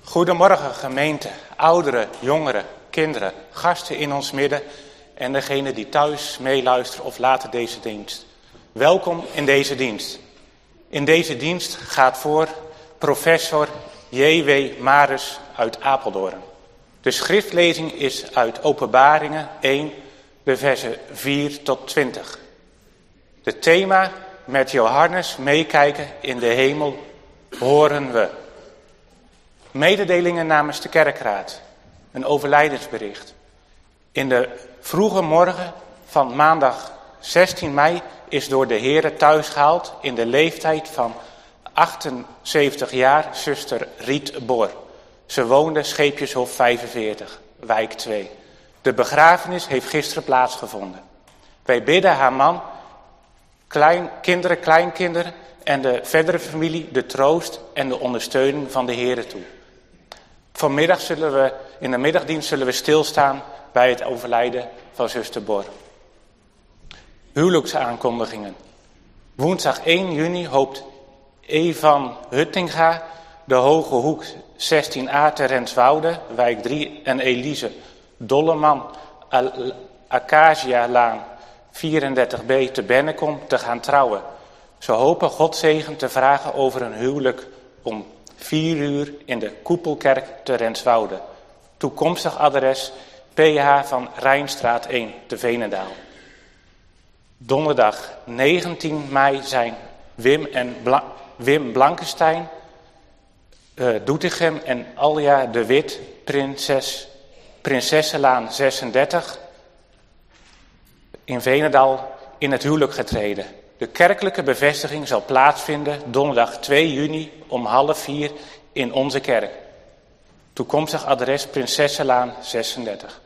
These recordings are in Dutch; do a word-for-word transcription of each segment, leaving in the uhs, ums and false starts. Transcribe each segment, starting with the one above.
Goedemorgen gemeente, ouderen, jongeren, kinderen, gasten in ons midden en degenen die thuis meeluisteren of later deze dienst. Welkom in deze dienst. In deze dienst gaat voor professor J W Maris uit Apeldoorn. De schriftlezing is uit Openbaringen één, de versen vier tot twintig. Het thema met Johannes meekijken in de hemel horen we. Mededelingen namens de kerkraad. Een overlijdensbericht. In de vroege morgen van maandag zestien mei is door de Heere thuisgehaald in de leeftijd van achtenzeventig jaar zuster Riet Bor. Ze woonde Scheepjeshof vijfenveertig, wijk twee. De begrafenis heeft gisteren plaatsgevonden. Wij bidden haar man, klein, kinderen, kleinkinderen en de verdere familie de troost en de ondersteuning van de Heere toe. Vanmiddag zullen we, in de middagdienst zullen we stilstaan bij het overlijden van zuster Bor. Huwelijksaankondigingen. Woensdag één juni hoopt Evan Huttinga, de Hoge Hoek zestien a te Renswoude, wijk drie en Elise Dolleman, Acacia-laan vierendertig b te Bennekom te gaan trouwen. Ze hopen Gods zegen te vragen over een huwelijk om vier uur in de Koepelkerk te Renswoude. Toekomstig adres P H van Rijnstraat één te Veenendaal. Donderdag negentien mei zijn Wim en Bla- Wim Blankenstein, uh, Doetinchem en Alja de Wit, Prinses, Prinsessenlaan zesendertig in Veenendaal in het huwelijk getreden. De kerkelijke bevestiging zal plaatsvinden donderdag twee juni om half vier in onze kerk. Toekomstig adres Prinsessenlaan zesendertig.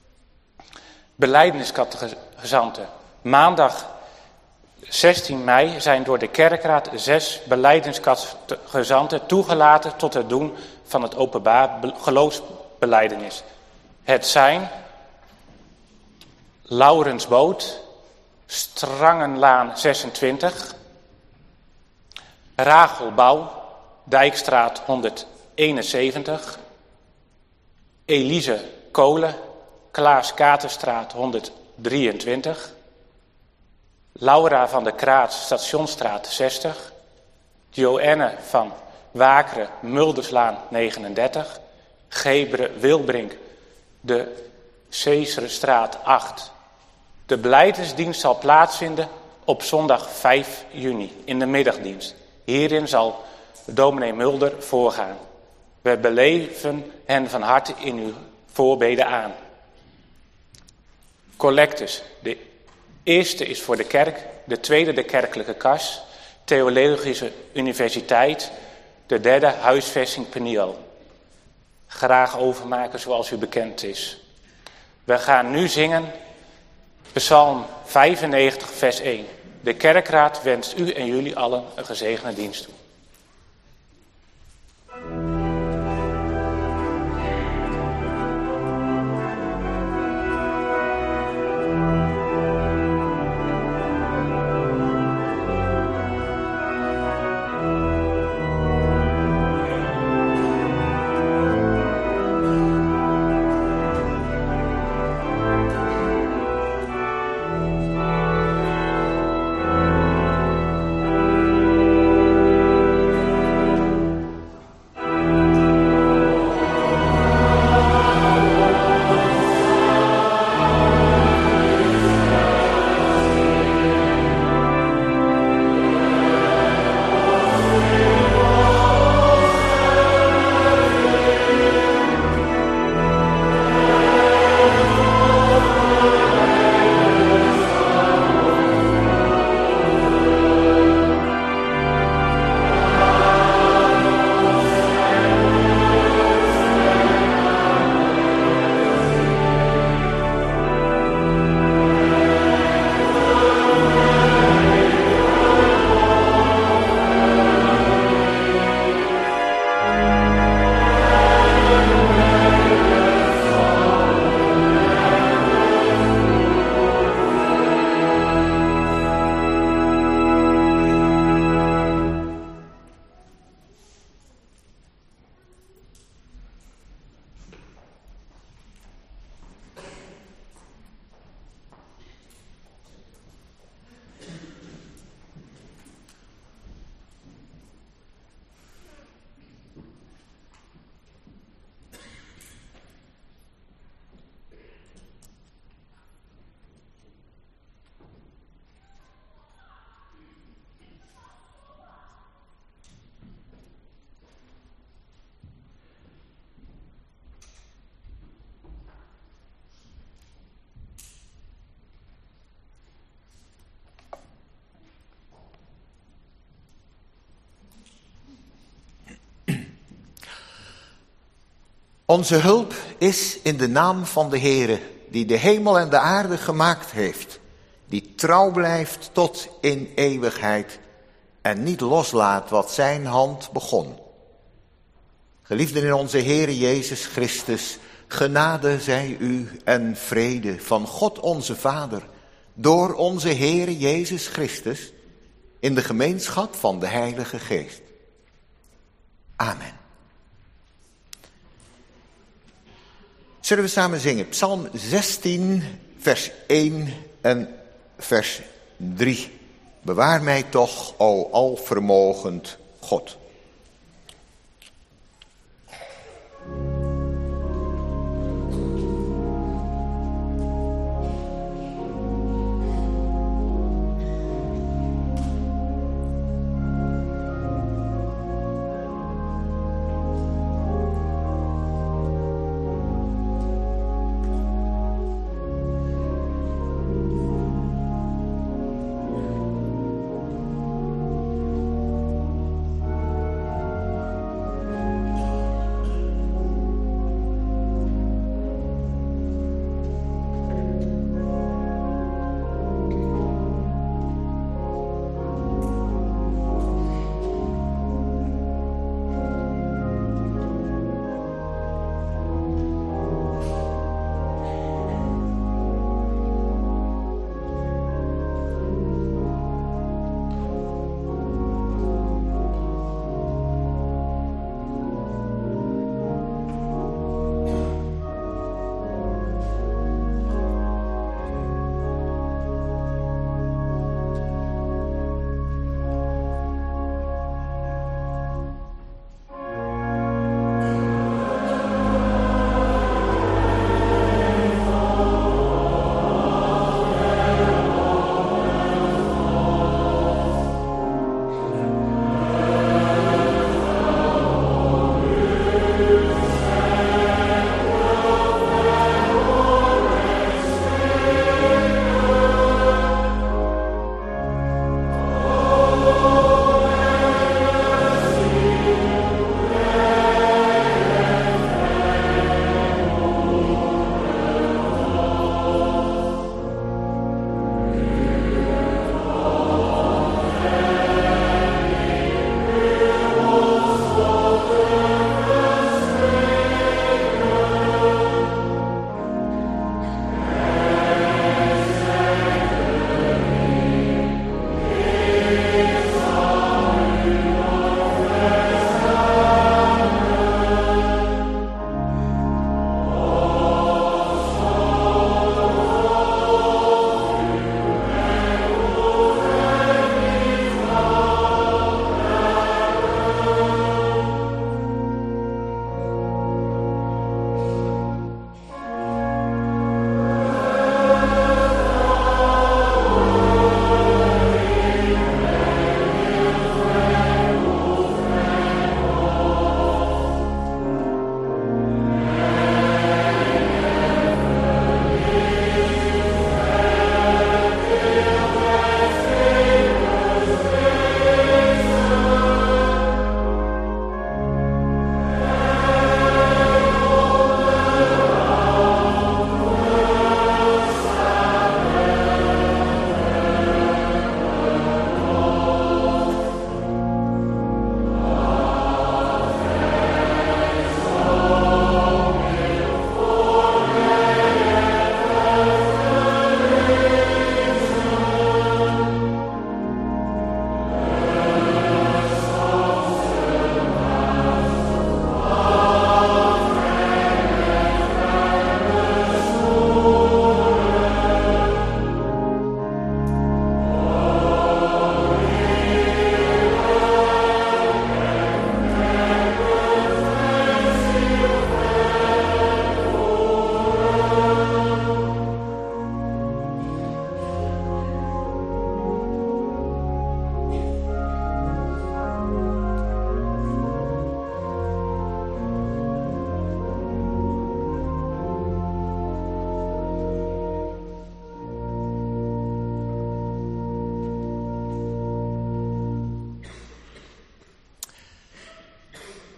Belijdeniscatechizanten. Maandag zestien mei zijn door de kerkraad zes belijdeniscatechizanten toegelaten tot het doen van het openbaar geloofsbelijdenis. Het zijn Laurens Boot, Strangenlaan zesentwintig, Rachel Bouw, Dijkstraat honderdeenenzeventig, Elise Kolen, Klaas Katerstraat honderddrieëntwintig, Laura van der Kraat, Stationsstraat zestig, Joanne van Wakeren, Mulderslaan negenendertig, Gebre Wilbrink, de Ceesrestraat acht. De belijdenisdienst zal plaatsvinden op zondag vijf juni in de middagdienst. Hierin zal dominee Mulder voorgaan. We beleven hen van harte in uw voorbeden aan. Collectes. De eerste is voor de kerk, de tweede de kerkelijke kas, Theologische Universiteit, de derde huisvesting Peniel. Graag overmaken zoals u bekend is. We gaan nu zingen Psalm vijfennegentig vers één. De kerkraad wenst u en jullie allen een gezegende dienst toe. Thank Onze hulp is in de naam van de Heere, die de hemel en de aarde gemaakt heeft, die trouw blijft tot in eeuwigheid en niet loslaat wat zijn hand begon. Geliefden in onze Heere Jezus Christus, genade zij u en vrede van God onze Vader, door onze Heere Jezus Christus, in de gemeenschap van de Heilige Geest. Amen. Zullen we samen zingen? Psalm zestien, vers één en vers drie. Bewaar mij toch, o alvermogend God.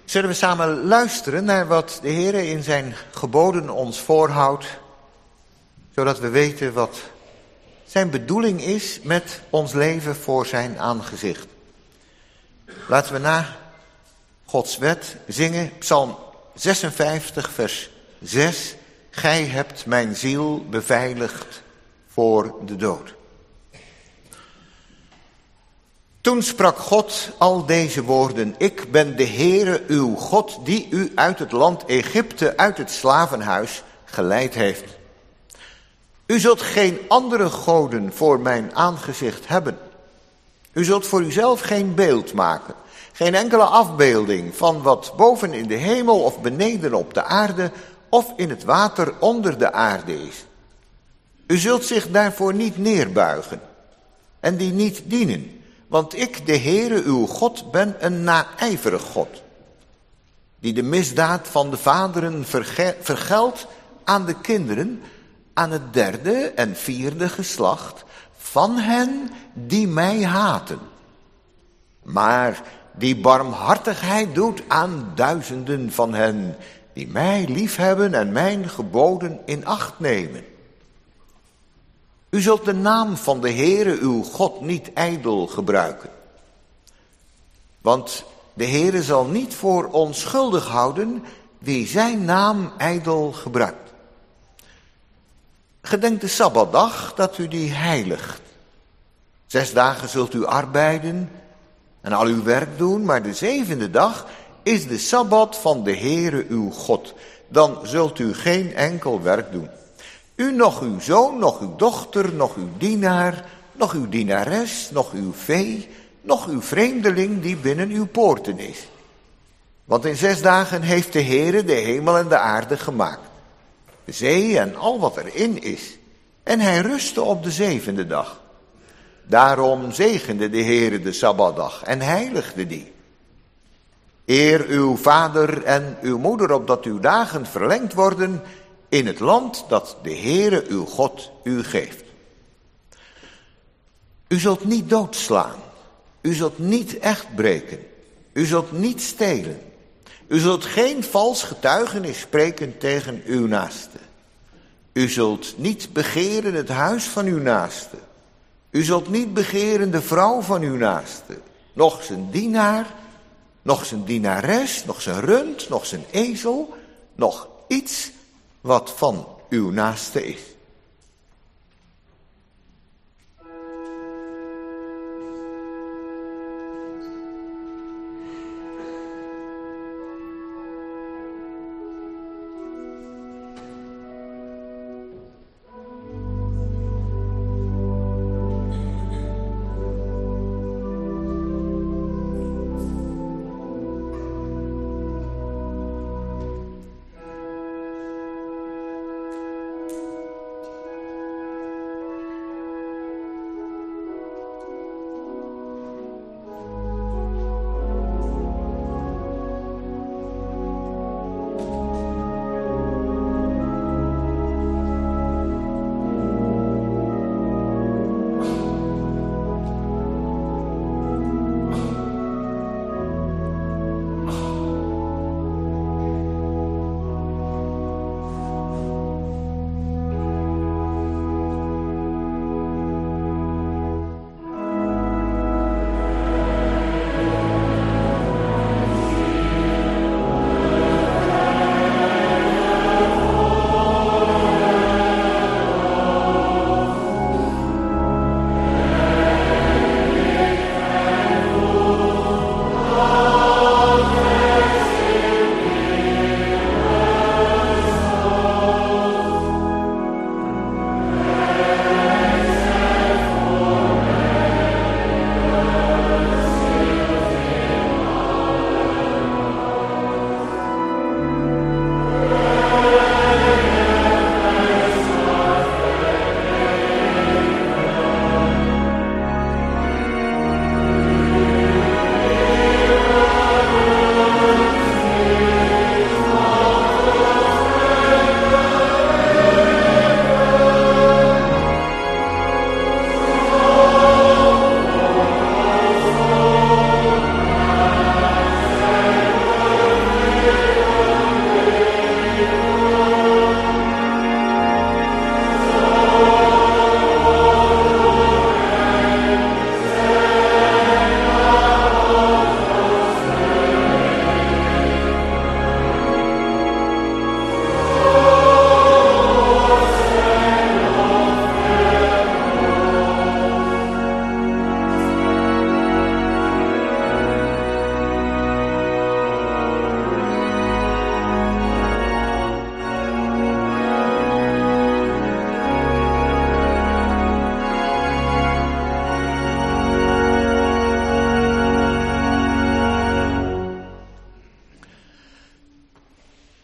Zullen we samen luisteren naar wat de Heer in zijn geboden ons voorhoudt, zodat we weten wat zijn bedoeling is met ons leven voor zijn aangezicht. Laten we na Gods wet zingen, Psalm zesenvijftig, vers zes. Gij hebt mijn ziel beveiligd voor de dood. Toen sprak God al deze woorden. Ik ben de Heere uw God die u uit het land Egypte, uit het slavenhuis geleid heeft. U zult geen andere goden voor mijn aangezicht hebben. U zult voor uzelf geen beeld maken. Geen enkele afbeelding van wat boven in de hemel of beneden op de aarde of in het water onder de aarde is. U zult zich daarvoor niet neerbuigen en die niet dienen. Want ik, de Heere uw God, ben een naijverig God, die de misdaad van de vaderen verge- vergeldt aan de kinderen, aan het derde en vierde geslacht van hen die mij haten. Maar die barmhartigheid doet aan duizenden van hen die mij liefhebben en mijn geboden in acht nemen. U zult de naam van de Heere uw God niet ijdel gebruiken. Want de Heere zal niet voor onschuldig houden wie zijn naam ijdel gebruikt. Gedenk de Sabbatdag dat u die heiligt. Zes dagen zult u arbeiden en al uw werk doen, maar de zevende dag is de Sabbat van de Heere uw God. Dan zult u geen enkel werk doen. U, nog uw zoon, nog uw dochter, nog uw dienaar, nog uw dienares, nog uw vee, nog uw vreemdeling die binnen uw poorten is. Want in zes dagen heeft de Heere de hemel en de aarde gemaakt, de zee en al wat erin is. En hij rustte op de zevende dag. Daarom zegende de Heere de Sabbatdag en heiligde die. Eer uw vader en uw moeder, opdat uw dagen verlengd worden in het land dat de Heere uw God u geeft. U zult niet doodslaan. U zult niet echt breken. U zult niet stelen. U zult geen vals getuigenis spreken tegen uw naaste. U zult niet begeren het huis van uw naaste. U zult niet begeren de vrouw van uw naaste. Nog zijn dienaar, nog zijn dienares, nog zijn rund, nog zijn ezel, nog iets wat van uw naaste is.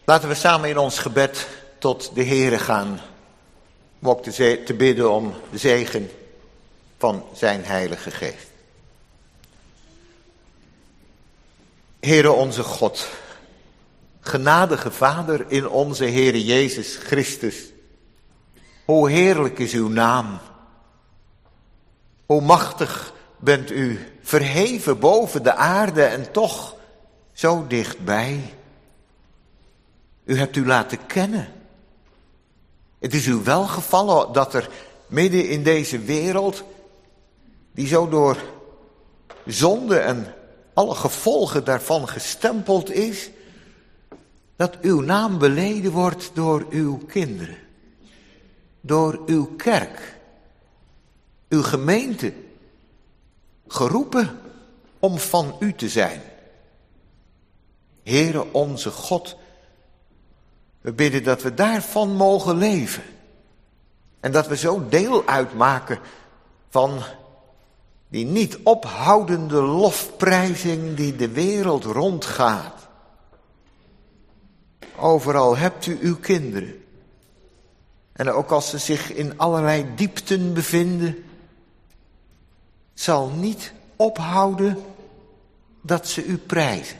Laten we samen in ons gebed tot de Heere gaan. Om ook te, ze- te bidden om de zegen van zijn Heilige Geest. Heere onze God, genadige Vader in onze Heere Jezus Christus. Hoe heerlijk is uw naam. Hoe machtig bent u, verheven boven de aarde en toch zo dichtbij. U hebt u laten kennen. Het is u welgevallen dat er midden in deze wereld, die zo door zonde en alle gevolgen daarvan gestempeld is, dat uw naam beleden wordt door uw kinderen. Door uw kerk. Uw gemeente. Geroepen om van u te zijn. Heere onze God, we bidden dat we daarvan mogen leven. En dat we zo deel uitmaken van die niet ophoudende lofprijzing die de wereld rondgaat. Overal hebt u uw kinderen. En ook als ze zich in allerlei diepten bevinden, zal niet ophouden dat ze u prijzen.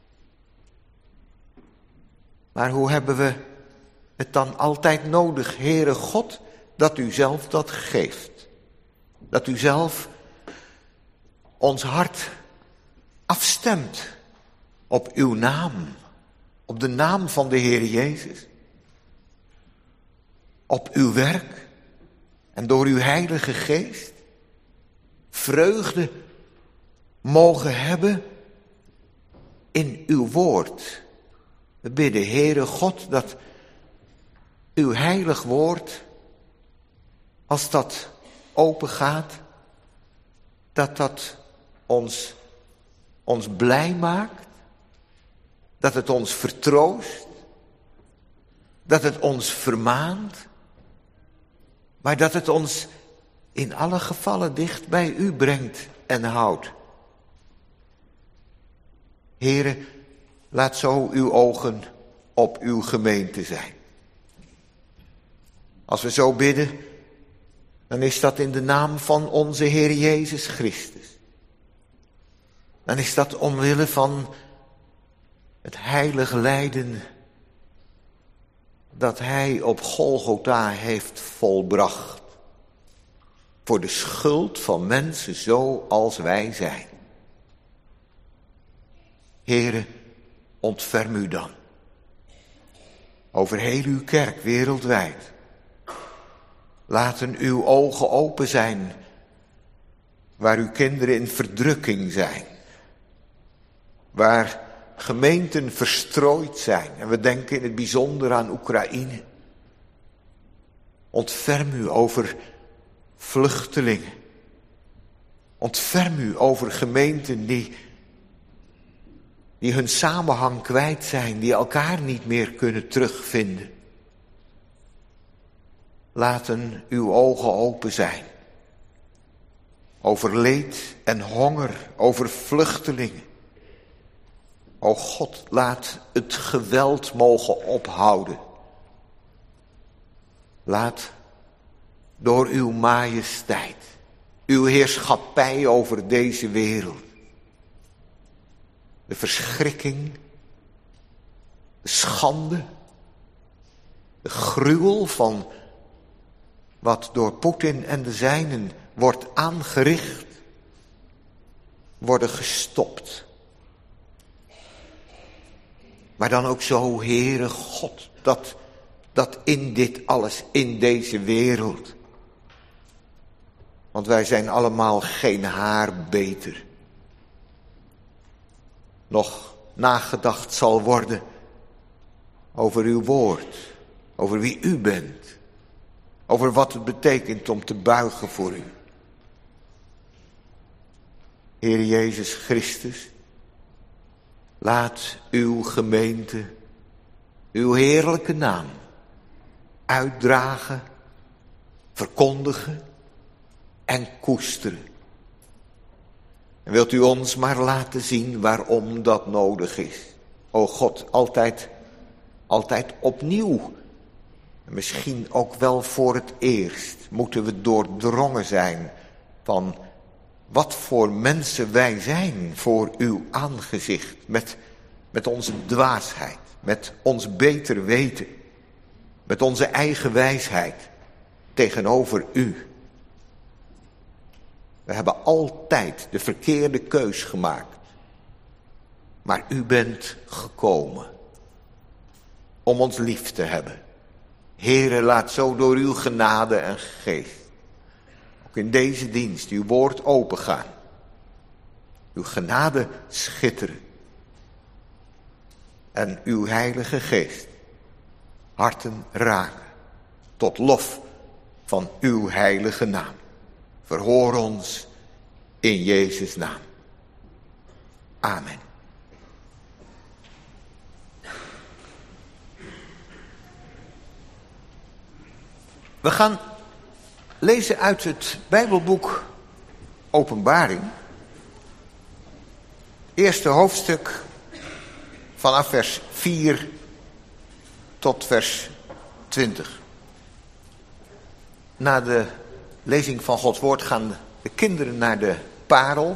Maar hoe hebben we het dan altijd nodig, Heere God, dat u zelf dat geeft. Dat u zelf ons hart afstemt op uw naam, op de naam van de Heere Jezus. Op uw werk en door uw Heilige Geest vreugde mogen hebben in uw woord. We bidden, Heere God, dat uw heilig woord, als dat open gaat, dat dat ons, ons blij maakt, dat het ons vertroost, dat het ons vermaant, maar dat het ons in alle gevallen dicht bij u brengt en houdt. Heere, laat zo uw ogen op uw gemeente zijn. Als we zo bidden, dan is dat in de naam van onze Heer Jezus Christus. Dan is dat omwille van het heilige lijden dat hij op Golgotha heeft volbracht. Voor de schuld van mensen zoals wij zijn. Heere, ontferm u dan. Over heel uw kerk wereldwijd. Laten uw ogen open zijn waar uw kinderen in verdrukking zijn. Waar gemeenten verstrooid zijn. En we denken in het bijzonder aan Oekraïne. Ontferm u over vluchtelingen. Ontferm u over gemeenten die, die hun samenhang kwijt zijn. Die elkaar niet meer kunnen terugvinden. Laten uw ogen open zijn. Over leed en honger, over vluchtelingen. O God, laat het geweld mogen ophouden. Laat door uw majesteit, uw heerschappij over deze wereld, de verschrikking, de schande, de gruwel van wat door Poetin en de zijnen wordt aangericht, worden gestopt. Maar dan ook zo, Heere God, dat, dat in dit alles, in deze wereld. Want wij zijn allemaal geen haar beter. Nog nagedacht zal worden over uw woord, over wie u bent. Over wat het betekent om te buigen voor u. Heer Jezus Christus, laat uw gemeente, uw heerlijke naam, uitdragen, verkondigen en koesteren. En wilt u ons maar laten zien waarom dat nodig is. O God, altijd altijd opnieuw, misschien ook wel voor het eerst, moeten we doordrongen zijn van wat voor mensen wij zijn voor uw aangezicht. Met, met onze dwaasheid, met ons beter weten, met onze eigen wijsheid tegenover u. We hebben altijd de verkeerde keus gemaakt. Maar u bent gekomen om ons lief te hebben. Heere, laat zo door uw genade en geest ook in deze dienst uw woord opengaan. Uw genade schitteren. En uw heilige geest harten raken tot lof van uw heilige naam. Verhoor ons in Jezus' naam. Amen. We gaan lezen uit het Bijbelboek Openbaring. Eerste hoofdstuk vanaf vers vier tot vers twintig. Na de lezing van Gods woord gaan de kinderen naar de parel.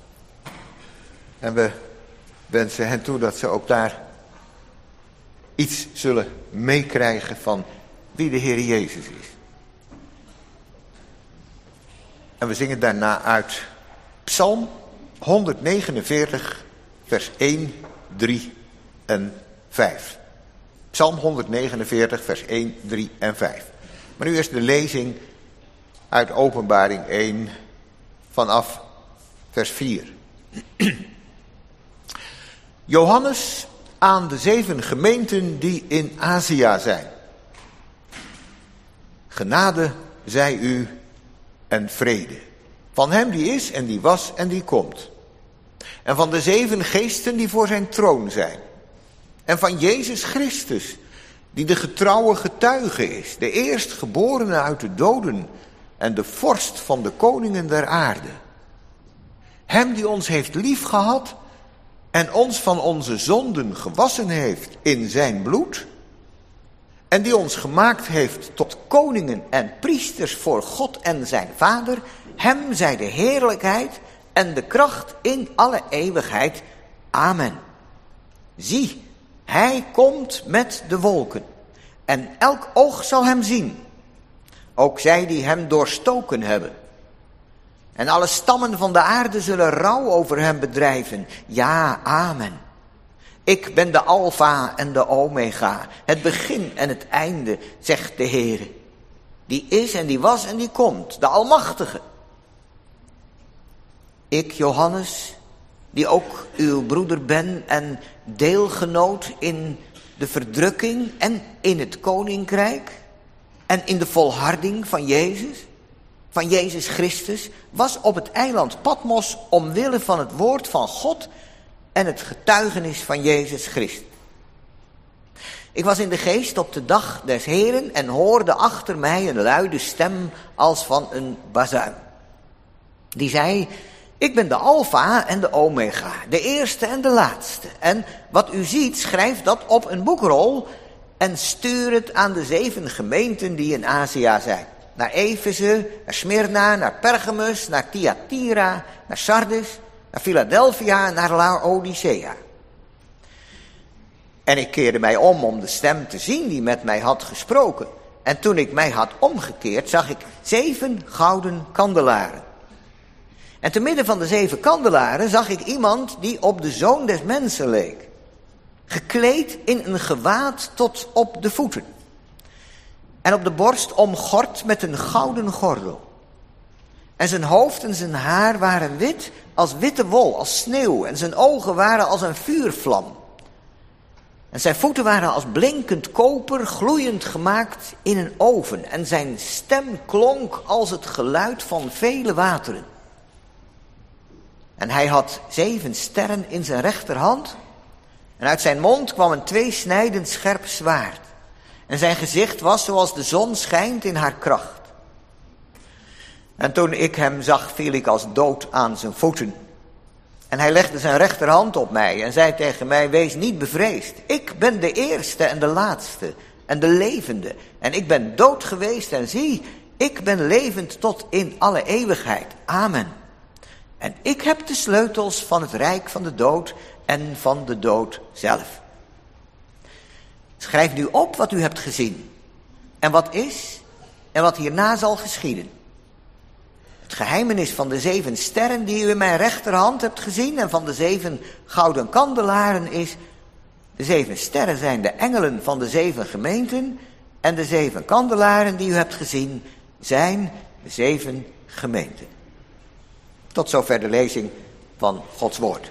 En we wensen hen toe dat ze ook daar iets zullen meekrijgen van wie de Heer Jezus is. En we zingen daarna uit Psalm honderdnegenenveertig, vers één, drie en vijf. Psalm honderdnegenenveertig, vers één, drie en vijf. Maar nu eerst de lezing uit Openbaring één vanaf vers vier. Johannes aan de zeven gemeenten die in Azië zijn. Genade zij u en vrede. Van hem die is en die was en die komt. En van de zeven geesten die voor zijn troon zijn. En van Jezus Christus, die de getrouwe getuige is. De eerstgeborene uit de doden en de vorst van de koningen der aarde. Hem die ons heeft liefgehad en ons van onze zonden gewassen heeft in zijn bloed. En die ons gemaakt heeft tot koningen en priesters voor God en zijn Vader. Hem zij de heerlijkheid en de kracht in alle eeuwigheid. Amen. Zie, hij komt met de wolken. En elk oog zal hem zien. Ook zij die hem doorstoken hebben. En alle stammen van de aarde zullen rouw over hem bedrijven. Ja, amen. Ik ben de Alfa en de Omega, het begin en het einde, zegt de Heere. Die is en die was en die komt, de Almachtige. Ik, Johannes, die ook uw broeder ben en deelgenoot in de verdrukking en in het koninkrijk en in de volharding van Jezus, van Jezus Christus, was op het eiland Patmos omwille van het woord van God en het getuigenis van Jezus Christus. Ik was in de geest op de dag des Heren en hoorde achter mij een luide stem als van een bazuin. Die zei, ik ben de Alfa en de Omega, de eerste en de laatste. En wat u ziet, schrijf dat op een boekrol en stuur het aan de zeven gemeenten die in Azië zijn. Naar Efeze, naar Smyrna, naar Pergamus, naar Thyatira, naar Sardes, naar Philadelphia en naar Laodicea. En ik keerde mij om om de stem te zien die met mij had gesproken. En toen ik mij had omgekeerd, zag ik zeven gouden kandelaren. En te midden van de zeven kandelaren zag ik iemand die op de Zoon des Mensen leek. Gekleed in een gewaad tot op de voeten. En op de borst omgord met een gouden gordel. En zijn hoofd en zijn haar waren wit als witte wol, als sneeuw. En zijn ogen waren als een vuurvlam. En zijn voeten waren als blinkend koper, gloeiend gemaakt in een oven. En zijn stem klonk als het geluid van vele wateren. En hij had zeven sterren in zijn rechterhand. En uit zijn mond kwam een tweesnijdend scherp zwaard. En zijn gezicht was zoals de zon schijnt in haar kracht. En toen ik hem zag, viel ik als dood aan zijn voeten. En hij legde zijn rechterhand op mij en zei tegen mij, wees niet bevreesd. Ik ben de eerste en de laatste en de levende. En ik ben dood geweest en zie, ik ben levend tot in alle eeuwigheid. Amen. En ik heb de sleutels van het rijk van de dood en van de dood zelf. Schrijf nu op wat u hebt gezien en wat is en wat hierna zal geschieden. Het geheimenis van de zeven sterren die u in mijn rechterhand hebt gezien en van de zeven gouden kandelaren is, de zeven sterren zijn de engelen van de zeven gemeenten en de zeven kandelaren die u hebt gezien zijn de zeven gemeenten. Tot zover de lezing van Gods woord.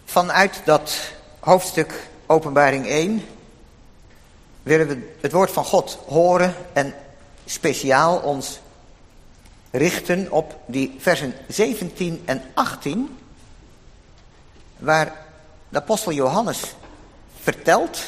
Vanuit dat hoofdstuk Openbaring één willen we het woord van God horen en speciaal ons richten op die versen zeventien en achttien, waar de apostel Johannes vertelt: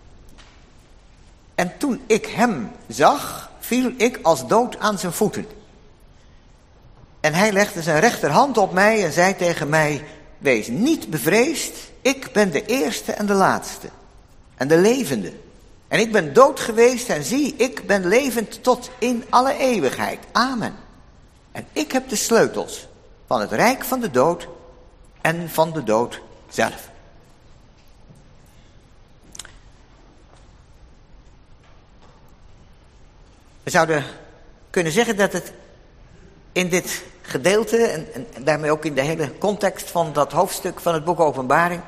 en toen ik hem zag, viel ik als dood aan zijn voeten. En hij legde zijn rechterhand op mij en zei tegen mij: wees niet bevreesd, ik ben de eerste en de laatste en de levende. En ik ben dood geweest en zie, ik ben levend tot in alle eeuwigheid. Amen. En ik heb de sleutels van het rijk van de dood en van de dood zelf. We zouden kunnen zeggen dat het in dit gedeelte, en, en, en daarmee ook in de hele context van dat hoofdstuk van het boek Openbaring,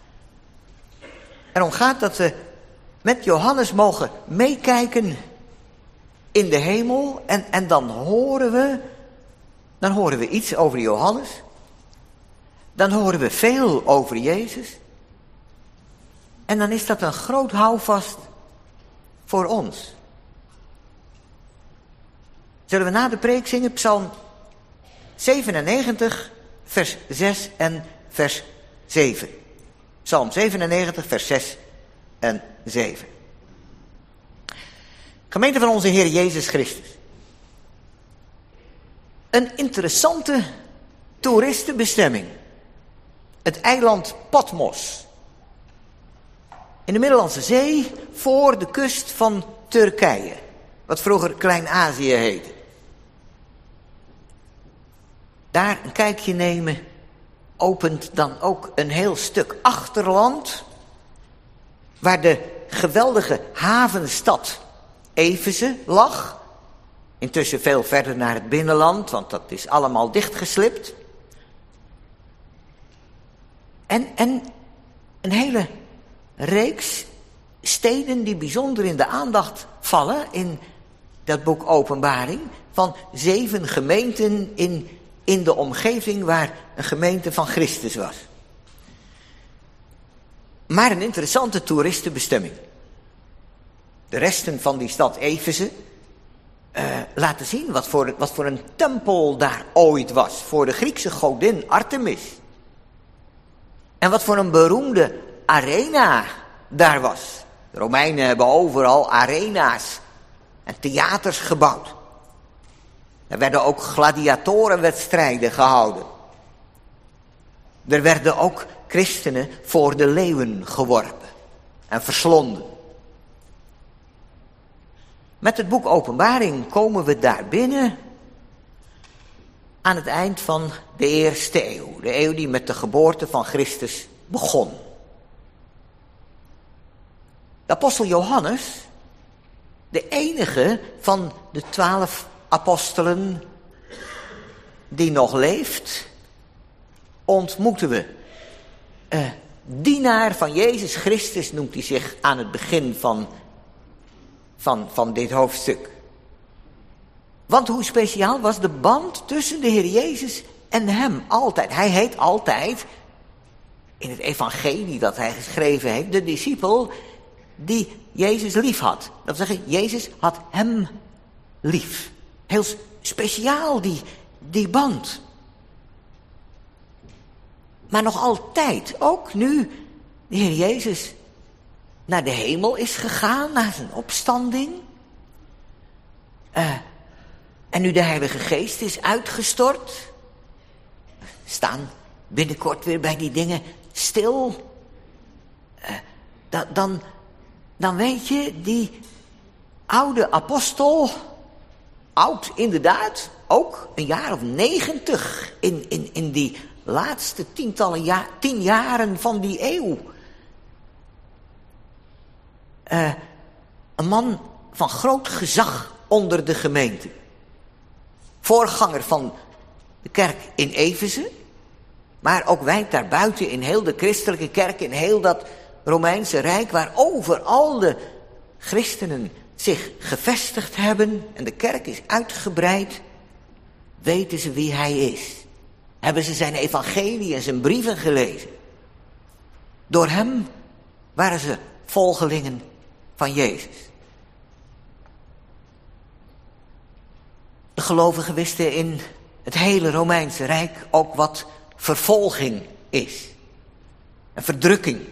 erom gaat dat we met Johannes mogen meekijken in de hemel. En, en dan horen we, dan horen we iets over Johannes. Dan horen we veel over Jezus. En dan is dat een groot houvast voor ons. Zullen we na de preek zingen Psalm zevenennegentig, vers zes en vers zeven. Psalm zevenennegentig, vers zes en zeven. Gemeente van onze Heer Jezus Christus. Een interessante toeristenbestemming. Het eiland Patmos. In de Middellandse Zee, voor de kust van Turkije. Wat vroeger Klein-Azië heette. Daar een kijkje nemen opent dan ook een heel stuk achterland, waar de geweldige havenstad Efeze lag. Intussen veel verder naar het binnenland, want dat is allemaal dichtgeslipt. En, en een hele reeks steden die bijzonder in de aandacht vallen in dat boek Openbaring, van zeven gemeenten in, in de omgeving waar een gemeente van Christus was. Maar een interessante toeristenbestemming. De resten van die stad Efeze uh, laten zien wat voor, wat voor een tempel daar ooit was voor de Griekse godin Artemis. En wat voor een beroemde arena daar was. De Romeinen hebben overal arena's en theaters gebouwd. Er werden ook gladiatorenwedstrijden gehouden. Er werden ook christenen voor de leeuwen geworpen en verslonden. Met het boek Openbaring komen we daar binnen aan het eind van de eerste eeuw. De eeuw die met de geboorte van Christus begon. De apostel Johannes, de enige van de twaalf apostelen die nog leeft, ontmoeten we. Uh, dienaar van Jezus Christus noemt hij zich aan het begin van, van, van dit hoofdstuk. Want hoe speciaal was de band tussen de Heer Jezus en hem altijd. Hij heet altijd, in het evangelie dat hij geschreven heeft, de discipel die Jezus lief had. Dat wil zeggen, Jezus had hem lief. Heel speciaal die, die band. Maar nog altijd, ook nu de Heer Jezus naar de hemel is gegaan, naar zijn opstanding. Uh, en nu de Heilige Geest is uitgestort. Staan binnenkort weer bij die dingen stil. Uh, da, dan, dan weet je, die oude apostel, oud inderdaad, ook een jaar of negentig in, in, in die laatste tientallen jaar, tien jaren van die eeuw. Uh, een man van groot gezag onder de gemeente. Voorganger van de kerk in Efeze. Maar ook wijd daarbuiten in heel de christelijke kerk, in heel dat Romeinse Rijk, waar overal de christenen zich gevestigd hebben en de kerk is uitgebreid, weten ze wie hij is. Hebben ze zijn evangelie en zijn brieven gelezen. Door hem waren ze volgelingen van Jezus. De gelovigen wisten in het hele Romeinse Rijk ook wat vervolging is. Een verdrukking.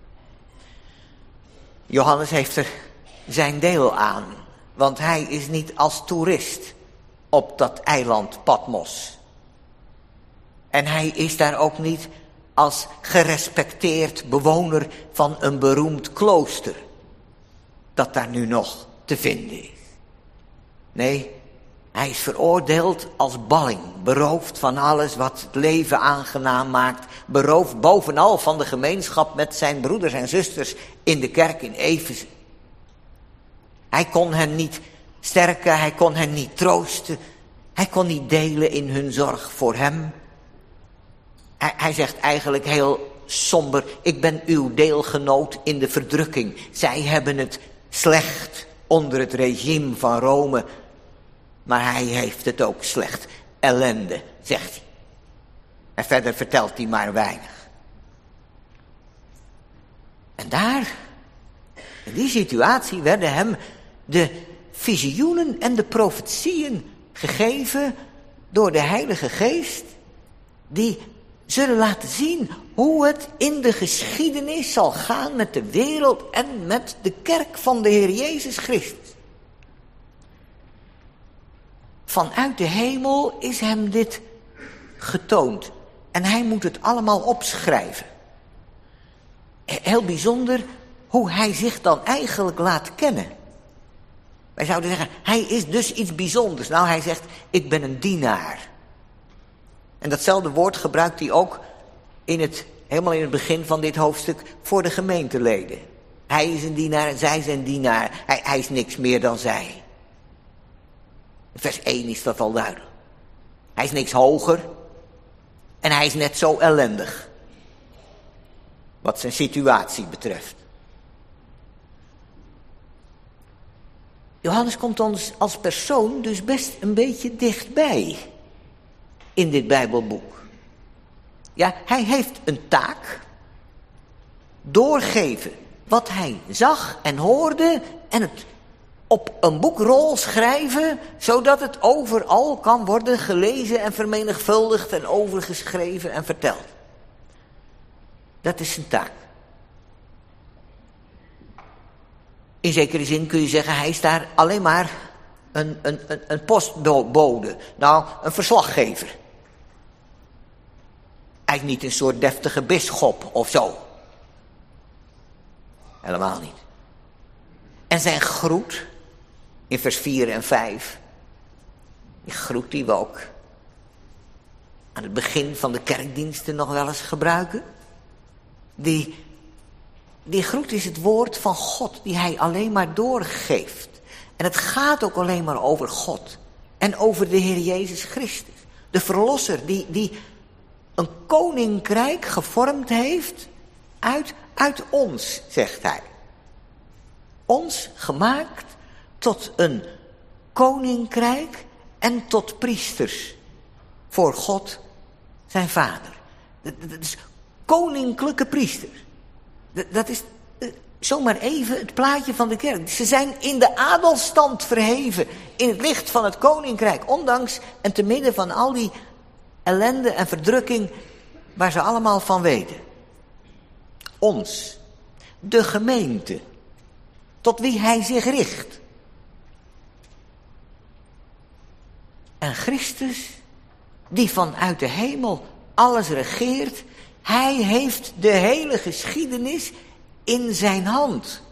Johannes heeft er zijn deel aan. Want hij is niet als toerist op dat eiland Patmos. En hij is daar ook niet als gerespecteerd bewoner van een beroemd klooster. Dat daar nu nog te vinden is. Nee, hij is veroordeeld als balling. Beroofd van alles wat het leven aangenaam maakt. Beroofd bovenal van de gemeenschap met zijn broeders en zusters in de kerk in Efeze. Hij kon hen niet sterken, hij kon hen niet troosten. Hij kon niet delen in hun zorg voor hem. Hij, hij zegt eigenlijk heel somber, ik ben uw deelgenoot in de verdrukking. Zij hebben het slecht onder het regime van Rome. Maar hij heeft het ook slecht. Ellende, zegt hij. En verder vertelt hij maar weinig. En daar, in die situatie, werden hem de visioenen en de profetieën gegeven door de Heilige Geest, die zullen laten zien hoe het in de geschiedenis zal gaan met de wereld en met de kerk van de Heer Jezus Christus. Vanuit de hemel is hem dit getoond. En hij moet het allemaal opschrijven. Heel bijzonder hoe hij zich dan eigenlijk laat kennen. Wij zouden zeggen, hij is dus iets bijzonders. Nou, hij zegt, ik ben een dienaar. En datzelfde woord gebruikt hij ook in het, helemaal in het begin van dit hoofdstuk voor de gemeenteleden. Hij is een dienaar en zij zijn dienaar. Hij, hij is niks meer dan zij. In vers één is dat al duidelijk. Hij is niks hoger. En hij is net zo ellendig. Wat zijn situatie betreft. Johannes komt ons als persoon dus best een beetje dichtbij. In dit Bijbelboek. Ja, hij heeft een taak. Doorgeven wat hij zag en hoorde. En het op een boekrol schrijven, zodat het overal kan worden gelezen en vermenigvuldigd en overgeschreven en verteld. Dat is zijn taak. In zekere zin kun je zeggen, hij is daar alleen maar een, een, een, een postbode. Nou, een verslaggever. Hij is niet een soort deftige bisschop of zo. Helemaal niet. En zijn groet, in vers vier en vijf, die groet die we ook aan het begin van de kerkdiensten nog wel eens gebruiken. Die, die groet is het woord van God, die hij alleen maar doorgeeft. En het gaat ook alleen maar over God en over de Heer Jezus Christus. De verlosser die, die een koninkrijk gevormd heeft uit, uit ons, zegt hij. Ons gemaakt tot een koninkrijk en tot priesters voor God, zijn vader. Dat is koninklijke priesters. Dat is zomaar even het plaatje van de kerk. Ze zijn in de adelstand verheven in het licht van het koninkrijk. Ondanks en te midden van al die ellende en verdrukking waar ze allemaal van weten. Ons, de gemeente, tot wie hij zich richt. En Christus, die vanuit de hemel alles regeert, hij heeft de hele geschiedenis in zijn hand.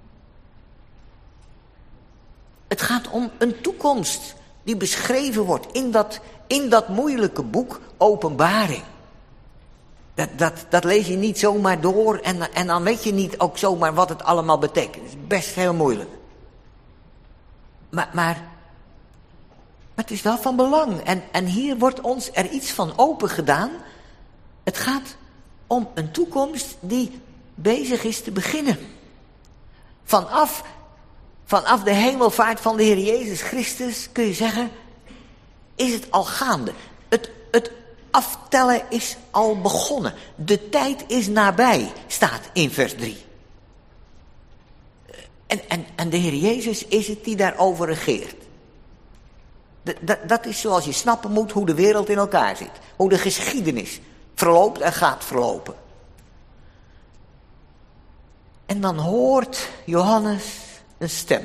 Het gaat om een toekomst die beschreven wordt in dat, in dat moeilijke boek Openbaring. Dat, dat, dat lees je niet zomaar door en, en dan weet je niet ook zomaar wat het allemaal betekent. Het is best heel moeilijk. Maar, maar, maar het is wel van belang. En, en hier wordt ons er iets van open gedaan. Het gaat om een toekomst die bezig is te beginnen. Vanaf, vanaf de hemelvaart van de Heer Jezus Christus kun je zeggen, is het al gaande. Het, het aftellen is al begonnen. De tijd is nabij, staat in vers drie. En, en, en de Heer Jezus is het die daarover regeert. De, dat, dat is zoals je snappen moet hoe de wereld in elkaar zit. Hoe de geschiedenis verloopt en gaat verlopen. En dan hoort Johannes een stem.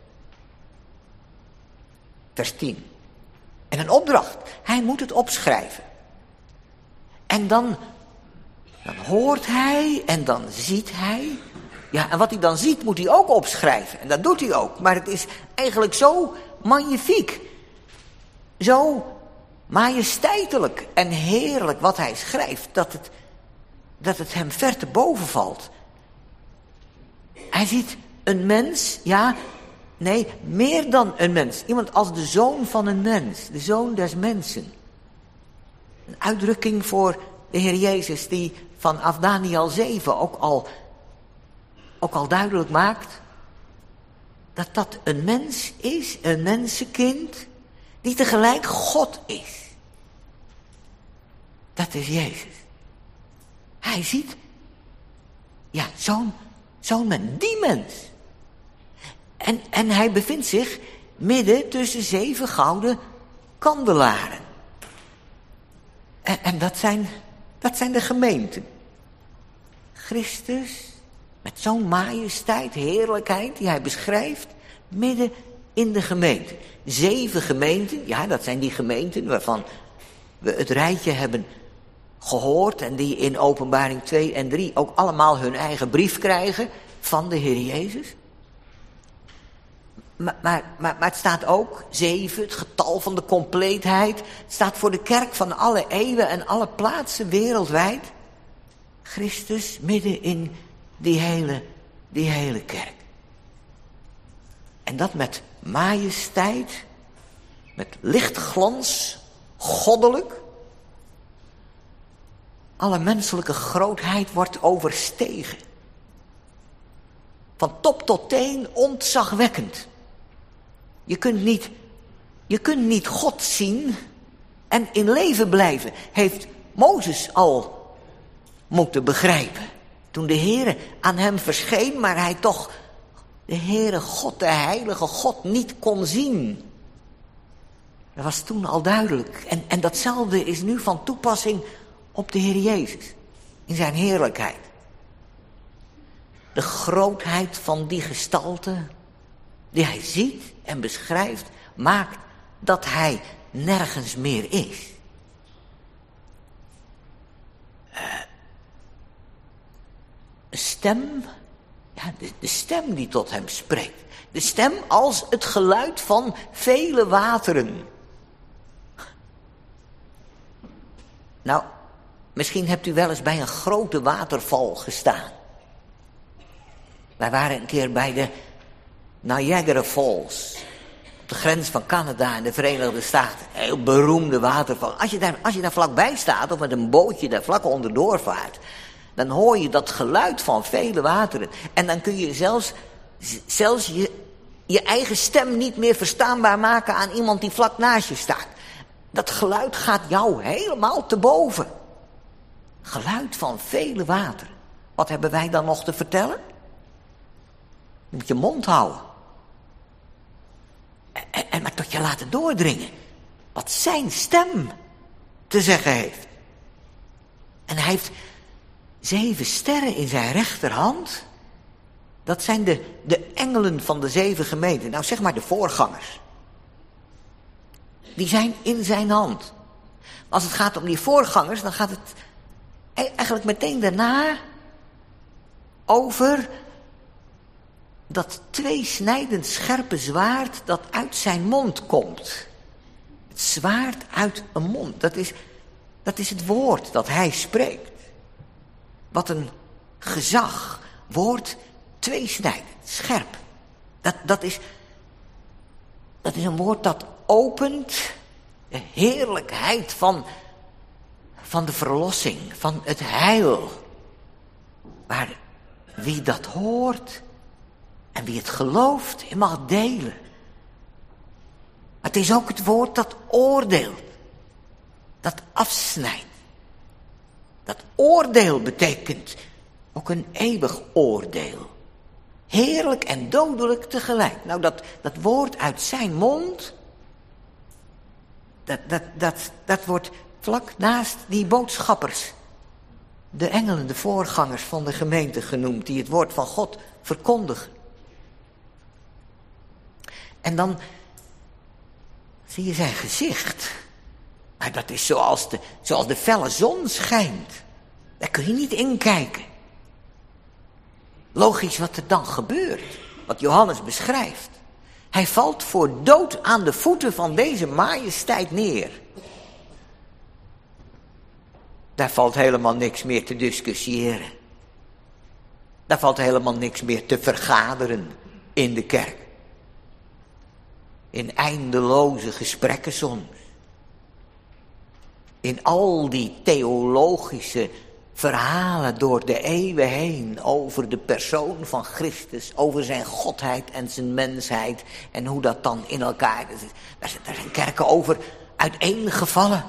Vers tien. En een opdracht. Hij moet het opschrijven. En dan, dan hoort hij en dan ziet hij. Ja, en wat hij dan ziet moet hij ook opschrijven. En dat doet hij ook. Maar het is eigenlijk zo magnifiek. Zo majesteitelijk en heerlijk wat hij schrijft. Dat het, dat het hem ver te boven valt. Hij ziet een mens, ja, nee, meer dan een mens. Iemand als de zoon van een mens, de zoon des mensen. Een uitdrukking voor de Heer Jezus die vanaf Daniel zeven ook al, ook al duidelijk maakt dat dat een mens is, een mensenkind, die tegelijk God is. Dat is Jezus. Hij ziet, ja, zo'n Zo'n mens, die mens. En, en hij bevindt zich midden tussen zeven gouden kandelaren. En, en dat, zijn, dat zijn de gemeenten. Christus, met zo'n majesteit, heerlijkheid die hij beschrijft, midden in de gemeente. Zeven gemeenten, ja, dat zijn die gemeenten waarvan we het rijtje hebben gehoord en die in Openbaring twee en drie ook allemaal hun eigen brief krijgen van de Heer Jezus. Maar, maar, maar, maar het staat ook, zeven, het getal van de compleetheid. Het staat voor de kerk van alle eeuwen en alle plaatsen wereldwijd. Christus midden in die hele, die hele kerk. En dat met majesteit, met lichtglans, goddelijk. Alle menselijke grootheid wordt overstegen. Van top tot teen ontzagwekkend. Je kunt niet, je kunt niet God zien en in leven blijven. Heeft Mozes al moeten begrijpen. Toen de Heere aan hem verscheen, maar hij toch de Heere God, de heilige God, niet kon zien. Dat was toen al duidelijk. En, en datzelfde is nu van toepassing op de Heer Jezus. In zijn heerlijkheid. De grootheid van die gestalte die hij ziet en beschrijft, maakt dat hij nergens meer is. Uh, een stem, ja, de, de stem die tot hem spreekt. De stem als het geluid van vele wateren. Nou, misschien hebt u wel eens bij een grote waterval gestaan. Wij waren een keer bij de Niagara Falls. Op de grens van Canada en de Verenigde Staten. Een heel beroemde waterval. Als je daar, als je daar vlakbij staat of met een bootje daar vlak onderdoor vaart, dan hoor je dat geluid van vele wateren. En dan kun je zelfs, zelfs je, je eigen stem niet meer verstaanbaar maken aan iemand die vlak naast je staat. Dat geluid gaat jou helemaal te boven. Geluid van vele wateren. Wat hebben wij dan nog te vertellen? Je moet je mond houden. En, en maar tot je laten doordringen. Wat zijn stem te zeggen heeft. En hij heeft zeven sterren in zijn rechterhand. Dat zijn de, de engelen van de zeven gemeenten. Nou, zeg maar de voorgangers. Die zijn in zijn hand. Als het gaat om die voorgangers, dan gaat het eigenlijk meteen daarna over dat tweesnijdend scherpe zwaard dat uit zijn mond komt. Het zwaard uit een mond, dat is, dat is het woord dat hij spreekt. Wat een gezag, woord tweesnijdend, scherp. Dat, dat, is, dat is een woord dat opent de heerlijkheid van, van de verlossing, van het heil. Maar wie dat hoort en wie het gelooft, je mag delen. Het is ook het woord dat oordeelt. dat afsnijdt. Dat oordeel betekent ook een eeuwig oordeel. Heerlijk en dodelijk tegelijk. Nou, dat, dat woord uit zijn mond, dat, dat, dat, dat wordt vlak naast die boodschappers, de engelen, de voorgangers van de gemeente genoemd, die het woord van God verkondigen. En dan zie je zijn gezicht. Maar dat is zoals de, zoals de felle zon schijnt. Daar kun je niet in kijken. Logisch wat er dan gebeurt. Wat Johannes beschrijft. Hij valt voor dood aan de voeten van deze majesteit neer. Daar valt helemaal niks meer te discussiëren. Daar valt helemaal niks meer te vergaderen in de kerk. In eindeloze gesprekken soms. In al die theologische verhalen door de eeuwen heen over de persoon van Christus, over zijn godheid en zijn mensheid en hoe dat dan in elkaar is. Daar zijn kerken over uiteengevallen.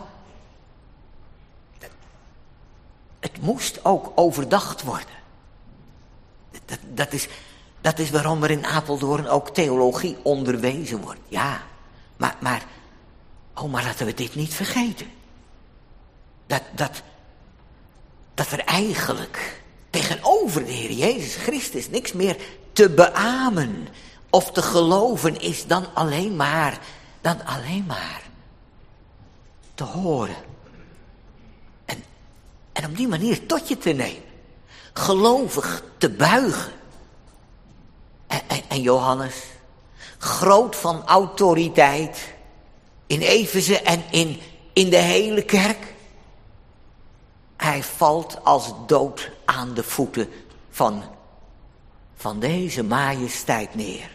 Het moest ook overdacht worden. Dat, dat, is, dat is waarom er in Apeldoorn ook theologie onderwezen wordt. Ja, maar, maar, oh, maar laten we dit niet vergeten. Dat, dat, dat er eigenlijk tegenover de Heer Jezus Christus niks meer te beamen of te geloven is dan alleen maar, dan alleen maar te horen. En, en op die manier tot je te nemen. Gelovig te buigen. En, en, en Johannes, groot van autoriteit in Efeze en in, in de hele kerk. Hij valt als dood aan de voeten van, van deze majesteit neer.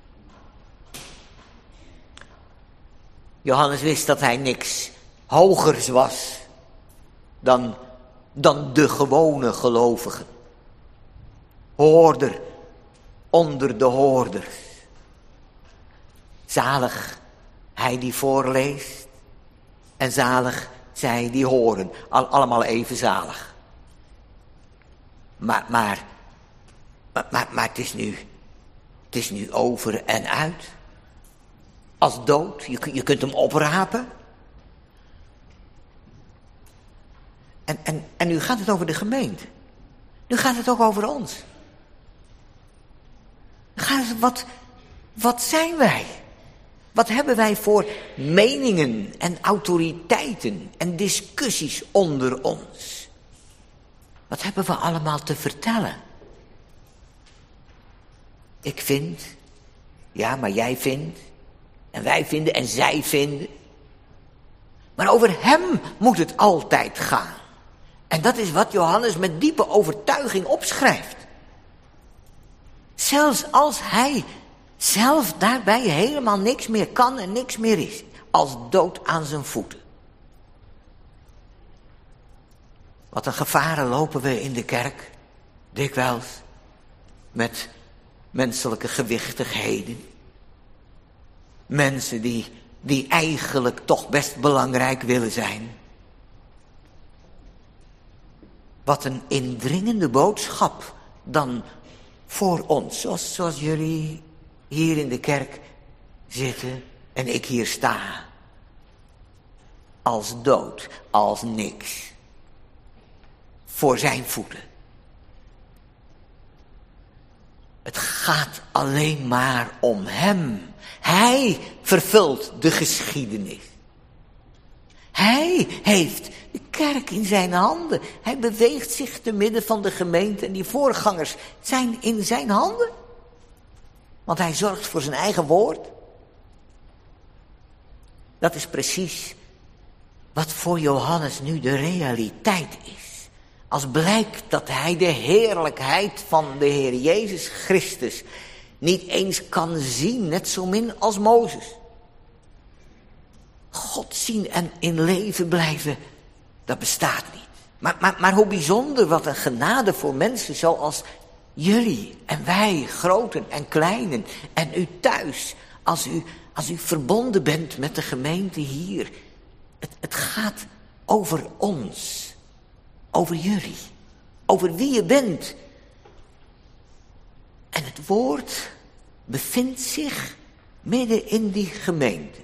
Johannes wist dat hij niks hogers was dan, dan de gewone gelovigen. Hoorder onder de hoorders. Zalig hij die voorleest en zalig zij die horen. Al, allemaal even zalig. Maar, maar, maar, maar, maar het is nu, het is nu over en uit. Als dood, je, je kunt hem oprapen. En, en, en nu gaat het over de gemeente. Nu gaat het ook over ons. Gaat het, wat, wat zijn wij? Wat hebben wij voor meningen en autoriteiten en discussies onder ons? Wat hebben we allemaal te vertellen? Ik vind, ja, maar jij vindt, en wij vinden en zij vinden. Maar over hem moet het altijd gaan. En dat is wat Johannes met diepe overtuiging opschrijft. Zelfs als hij zelf daarbij helemaal niks meer kan en niks meer is. Als dood aan zijn voeten. Wat een gevaren lopen we in de kerk. Dikwijls. Met menselijke gewichtigheden. Mensen die, die eigenlijk toch best belangrijk willen zijn. Wat een indringende boodschap dan voor ons. Zoals, zoals jullie hier in de kerk zitten en ik hier sta. Als dood, als niks. Voor zijn voeten. Het gaat alleen maar om hem. Hij vervult de geschiedenis. Hij heeft de kerk in zijn handen. Hij beweegt zich te midden van de gemeente en die voorgangers zijn in zijn handen. Want hij zorgt voor zijn eigen woord. Dat is precies wat voor Johannes nu de realiteit is. Als blijkt dat hij de heerlijkheid van de Heer Jezus Christus niet eens kan zien, net zo min als Mozes. God zien en in leven blijven, dat bestaat niet. Maar, maar, maar hoe bijzonder, wat een genade voor mensen zoals jullie en wij, groten en kleinen, en u thuis, als u, als u verbonden bent met de gemeente hier. Het, het gaat over ons, over jullie, over wie je bent. En het woord bevindt zich midden in die gemeente.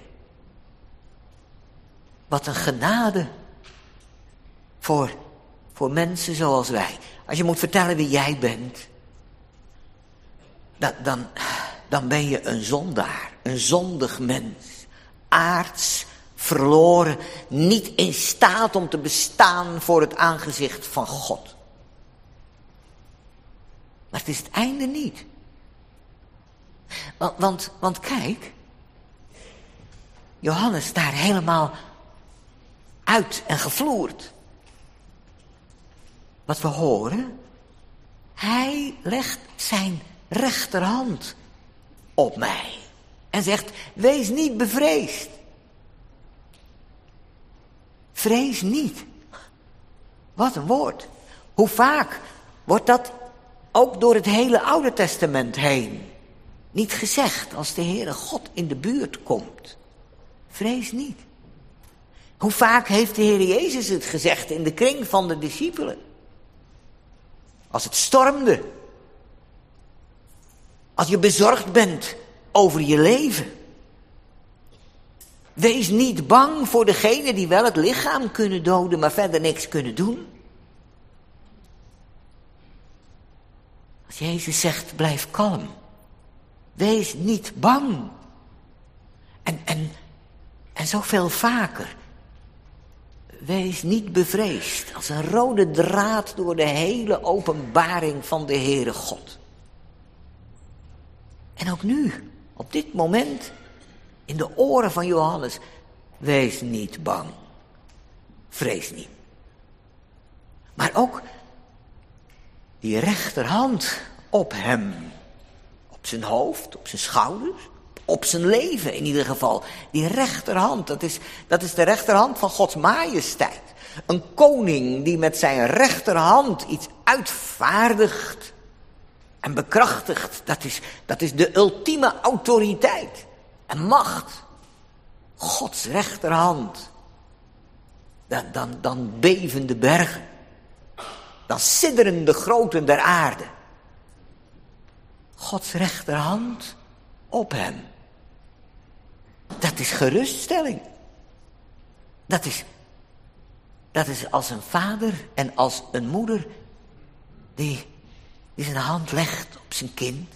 Wat een genade voor, voor mensen zoals wij. Als je moet vertellen wie jij bent, dan, dan, dan ben je een zondaar, een zondig mens. Aards, verloren, niet in staat om te bestaan voor het aangezicht van God. Maar het is het einde niet. Want, want, want kijk, Johannes daar helemaal uit en gevloerd. Wat we horen, hij legt zijn rechterhand op mij en zegt, wees niet bevreesd. Vrees niet. Wat een woord. Hoe vaak wordt dat ook door het hele Oude Testament heen niet gezegd als de Heere God in de buurt komt. Vrees niet. Hoe vaak heeft de Heer Jezus het gezegd in de kring van de discipelen? Als het stormde. Als je bezorgd bent over je leven. Wees niet bang voor degenen die wel het lichaam kunnen doden, maar verder niks kunnen doen. Als Jezus zegt, blijf kalm. Wees niet bang. En, en, en zoveel vaker. Wees niet bevreesd. Als een rode draad door de hele openbaring van de Heere God. En ook nu, op dit moment, in de oren van Johannes. Wees niet bang. Vrees niet. Maar ook die rechterhand op hem. Op zijn hoofd, op zijn schouders, op zijn leven in ieder geval. Die rechterhand, dat is, dat is de rechterhand van Gods majesteit. Een koning die met zijn rechterhand iets uitvaardigt en bekrachtigt. Dat is, dat is de ultieme autoriteit en macht. Gods rechterhand. Dan, dan, dan beven de bergen. Dan sidderen de groten der aarde. Gods rechterhand op hem. Dat is geruststelling. Dat is, dat is als een vader en als een moeder die, die zijn hand legt op zijn kind.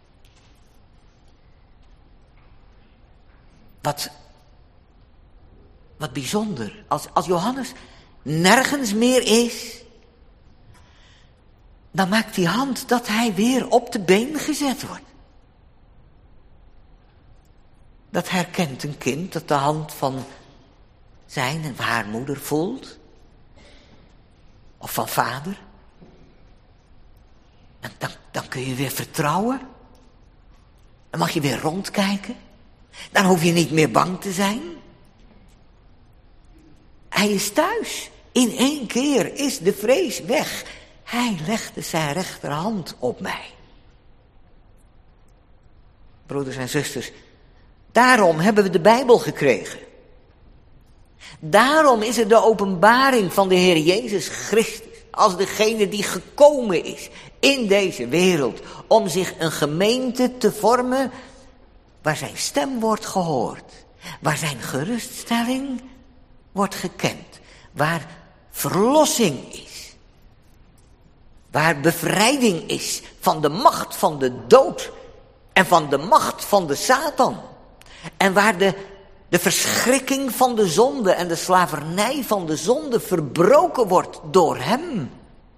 Wat, wat bijzonder. Als, als Johannes nergens meer is, dan maakt die hand dat hij weer op de been gezet wordt. Dat herkent een kind dat de hand van zijn en haar moeder voelt. Of van vader. En dan, dan kun je weer vertrouwen. Dan mag je weer rondkijken. Dan hoef je niet meer bang te zijn. Hij is thuis. In één keer is de vrees weg. Hij legde zijn rechterhand op mij. Broeders en zusters, daarom hebben we de Bijbel gekregen. Daarom is er de openbaring van de Heer Jezus Christus als degene die gekomen is in deze wereld om zich een gemeente te vormen waar zijn stem wordt gehoord, waar zijn geruststelling wordt gekend, waar verlossing is, waar bevrijding is van de macht van de dood en van de macht van de Satan. En waar de, de verschrikking van de zonde en de slavernij van de zonde verbroken wordt door hem.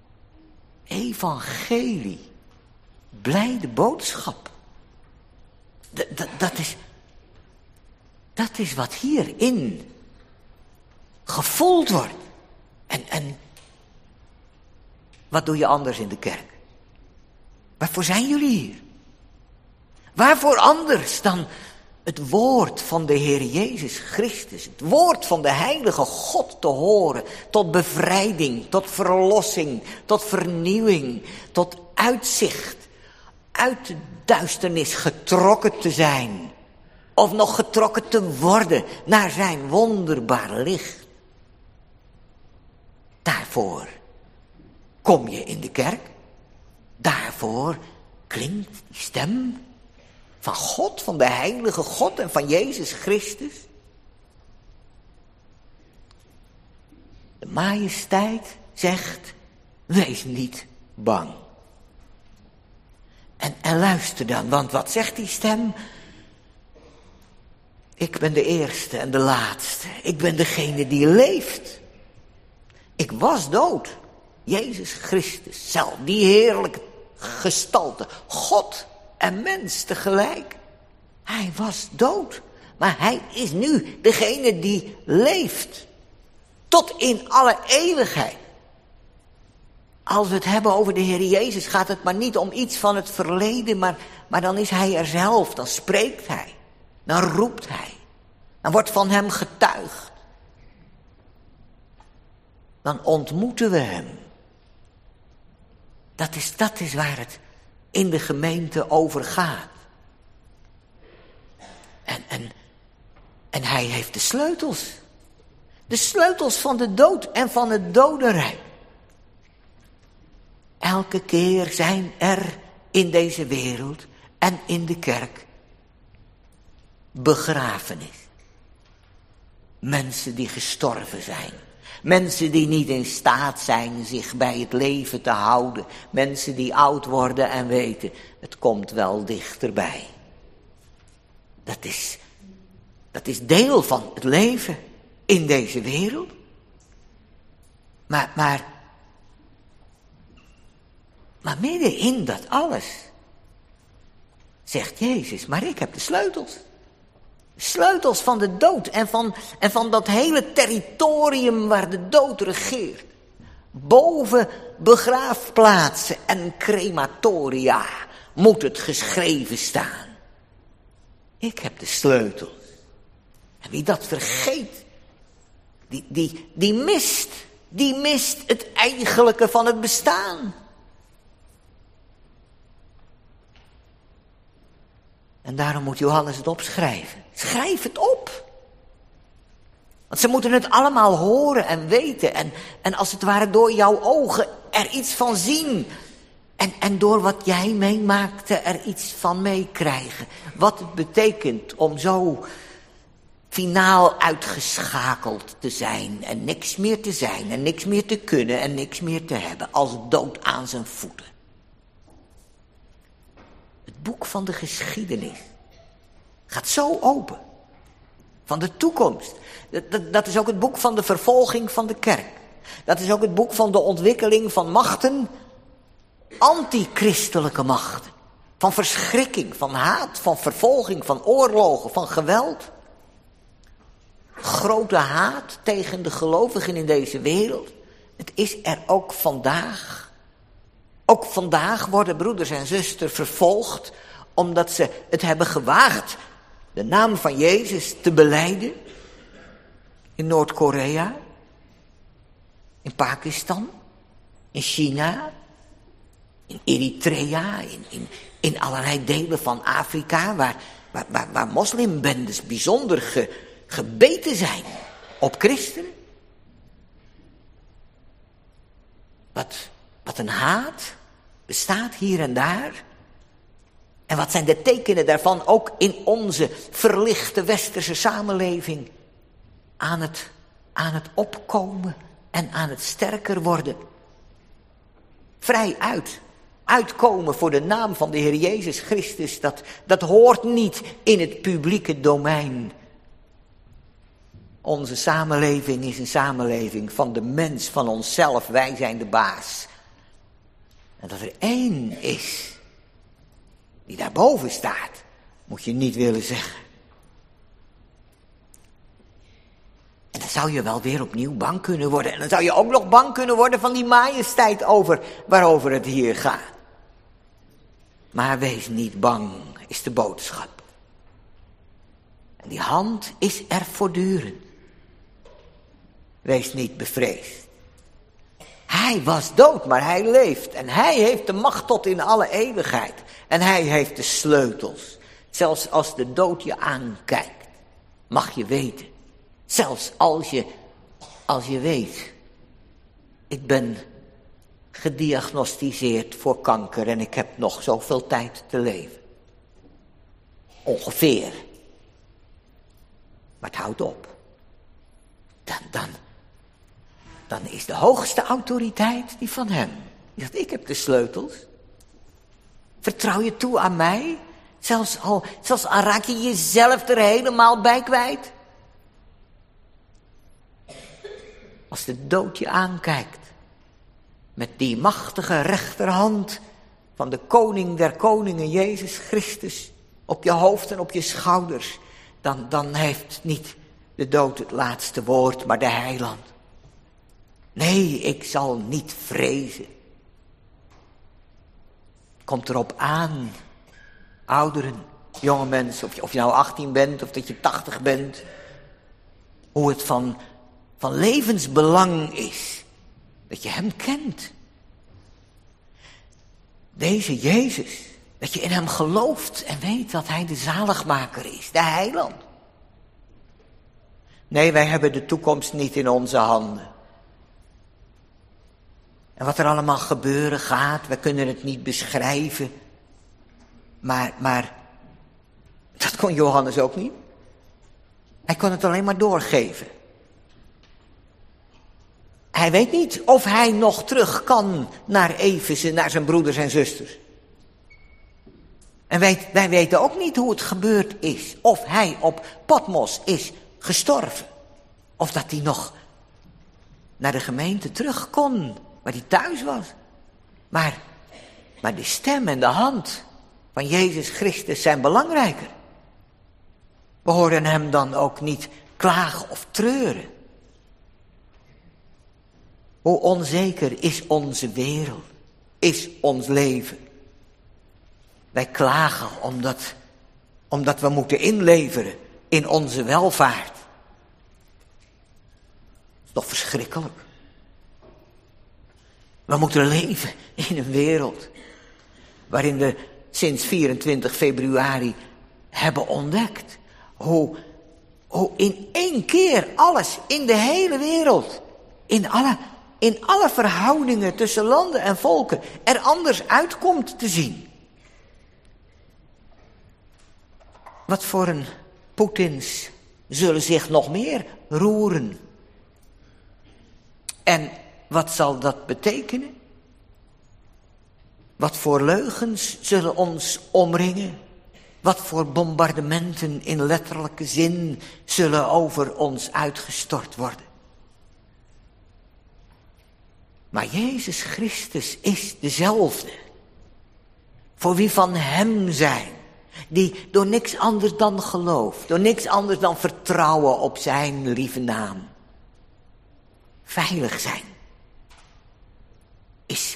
Evangelie. Blijde boodschap. D- d- dat is, dat is wat hierin gevoeld wordt. En, en wat doe je anders in de kerk? Waarvoor zijn jullie hier? Waarvoor anders dan het woord van de Heer Jezus Christus, het woord van de heilige God te horen, tot bevrijding, tot verlossing, tot vernieuwing, tot uitzicht, uit de duisternis getrokken te zijn, of nog getrokken te worden naar zijn wonderbaar licht. daarvoor kom je in de kerk. Daarvoor klinkt die stem van God, van de heilige God en van Jezus Christus. De majesteit zegt, wees niet bang. En, en luister dan, want wat zegt die stem? Ik ben de eerste en de laatste. Ik ben degene die leeft. Ik was dood. Jezus Christus zelf, die heerlijke gestalte. God en mens tegelijk. Hij was dood. Maar hij is nu degene die leeft. Tot in alle eeuwigheid. Als we het hebben over de Heer Jezus, gaat het maar niet om iets van het verleden, maar, maar dan is hij er zelf, dan spreekt hij, dan roept hij, dan wordt van hem getuigd. Dan ontmoeten we hem. Dat is, dat is waar het in de gemeente over gaat. En, en, en hij heeft de sleutels. De sleutels van de dood en van het dodenrijk. Elke keer zijn er in deze wereld en in de kerk begrafenis. Mensen die gestorven zijn. Mensen die niet in staat zijn zich bij het leven te houden. Mensen die oud worden en weten, het komt wel dichterbij. Dat is, dat is deel van het leven in deze wereld. Maar, maar, maar midden in dat alles zegt Jezus, maar ik heb de sleutels. Sleutels van de dood en van, en van dat hele territorium waar de dood regeert. Boven begraafplaatsen en crematoria moet het geschreven staan. Ik heb de sleutels. En wie dat vergeet, die, die, die mist, die mist het eigenlijke van het bestaan. En daarom moet Johannes het opschrijven. Schrijf het op. Want ze moeten het allemaal horen en weten. En, en als het ware door jouw ogen er iets van zien. En, en door wat jij meemaakte er iets van meekrijgen. Wat het betekent om zo finaal uitgeschakeld te zijn. En niks meer te zijn. En niks meer te kunnen. En niks meer te hebben. Als dood aan zijn voeten. Het boek van de geschiedenis gaat zo open. Van de toekomst. Dat, dat, dat is ook het boek van de vervolging van de kerk. Dat is ook het boek van de ontwikkeling van machten. Antichristelijke machten. Van verschrikking, van haat, van vervolging, van oorlogen, van geweld. Grote haat tegen de gelovigen in deze wereld. Het is er ook vandaag. Ook vandaag worden broeders en zusters vervolgd omdat ze het hebben gewaagd de naam van Jezus te belijden. In Noord-Korea, in Pakistan, in China, in Eritrea, in, in, in allerlei delen van Afrika waar, waar, waar, waar moslimbendes bijzonder ge, gebeten zijn op christenen. Wat, wat een haat bestaat hier en daar. En wat zijn de tekenen daarvan ook in onze verlichte westerse samenleving aan het, aan het opkomen en aan het sterker worden. Vrij uit, uitkomen voor de naam van de Heer Jezus Christus, dat, dat hoort niet in het publieke domein. Onze samenleving is een samenleving van de mens, van onszelf, wij zijn de baas. En dat er één is die daarboven staat, moet je niet willen zeggen. En dan zou je wel weer opnieuw bang kunnen worden. En dan zou je ook nog bang kunnen worden van die majesteit over, waarover het hier gaat. Maar wees niet bang, is de boodschap. En die hand is er voortdurend. Wees niet bevreesd. Hij was dood, maar hij leeft. En hij heeft de macht tot in alle eeuwigheid. En hij heeft de sleutels. Zelfs als de dood je aankijkt, mag je weten. Zelfs als je, als je weet ik ben gediagnosticeerd voor kanker en ik heb nog zoveel tijd te leven. Ongeveer. Maar het houdt op. Dan, dan, dan is de hoogste autoriteit die van hem. Die zegt, ik heb de sleutels. Vertrouw je toe aan mij? Zelfs al, zelfs al raak je jezelf er helemaal bij kwijt. Als de dood je aankijkt. Met die machtige rechterhand van de koning der koningen, Jezus Christus, op je hoofd en op je schouders. Dan, dan heeft niet de dood het laatste woord, maar de heiland. Nee, ik zal niet vrezen. Komt erop aan, ouderen, jonge mensen, of je, of je nou achttien bent of dat je tachtig bent. Hoe het van, van levensbelang is dat je hem kent. Deze Jezus, dat je in hem gelooft en weet dat hij de zaligmaker is, de heiland. Nee, wij hebben de toekomst niet in onze handen. En wat er allemaal gebeuren gaat, we kunnen het niet beschrijven. Maar, maar, dat kon Johannes ook niet. Hij kon het alleen maar doorgeven. Hij weet niet of hij nog terug kan naar Efeze, naar zijn broeders en zusters. En wij, wij weten ook niet hoe het gebeurd is. Of hij op Patmos is gestorven. Of dat hij nog naar de gemeente terug kon, waar hij thuis was. Maar, maar de stem en de hand van Jezus Christus zijn belangrijker. We horen hem dan ook niet klagen of treuren. Hoe onzeker is onze wereld, is ons leven. Wij klagen omdat, omdat we moeten inleveren in onze welvaart. Dat is toch verschrikkelijk. We moeten leven in een wereld waarin we sinds vierentwintig februari hebben ontdekt hoe, hoe in één keer alles in de hele wereld, in alle, in alle verhoudingen tussen landen en volken er anders uitkomt te zien. Wat voor een Poetins zullen zich nog meer roeren. En wat zal dat betekenen? Wat voor leugens zullen ons omringen? Wat voor bombardementen in letterlijke zin zullen over ons uitgestort worden? Maar Jezus Christus is dezelfde. Voor wie van hem zijn. Die door niks anders dan geloof, door niks anders dan vertrouwen op zijn lieve naam. Veilig zijn. Is,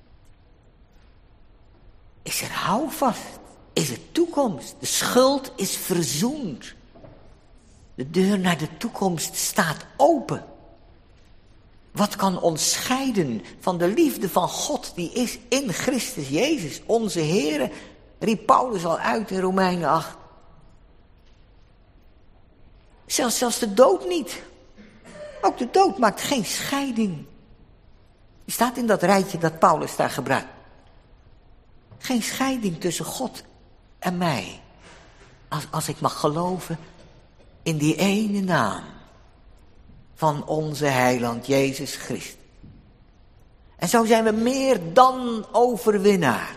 is er houvast, is er toekomst. De schuld is verzoend. De deur naar de toekomst staat open. Wat kan ons scheiden van de liefde van God die is in Christus Jezus, onze Heere, riep Paulus al uit in Romeinen acht. Zelfs, zelfs de dood niet. Ook de dood maakt geen scheiding. Die staat in dat rijtje dat Paulus daar gebruikt. Geen scheiding tussen God en mij. Als, als ik mag geloven in die ene naam van onze heiland Jezus Christus. En zo zijn we meer dan overwinnaars.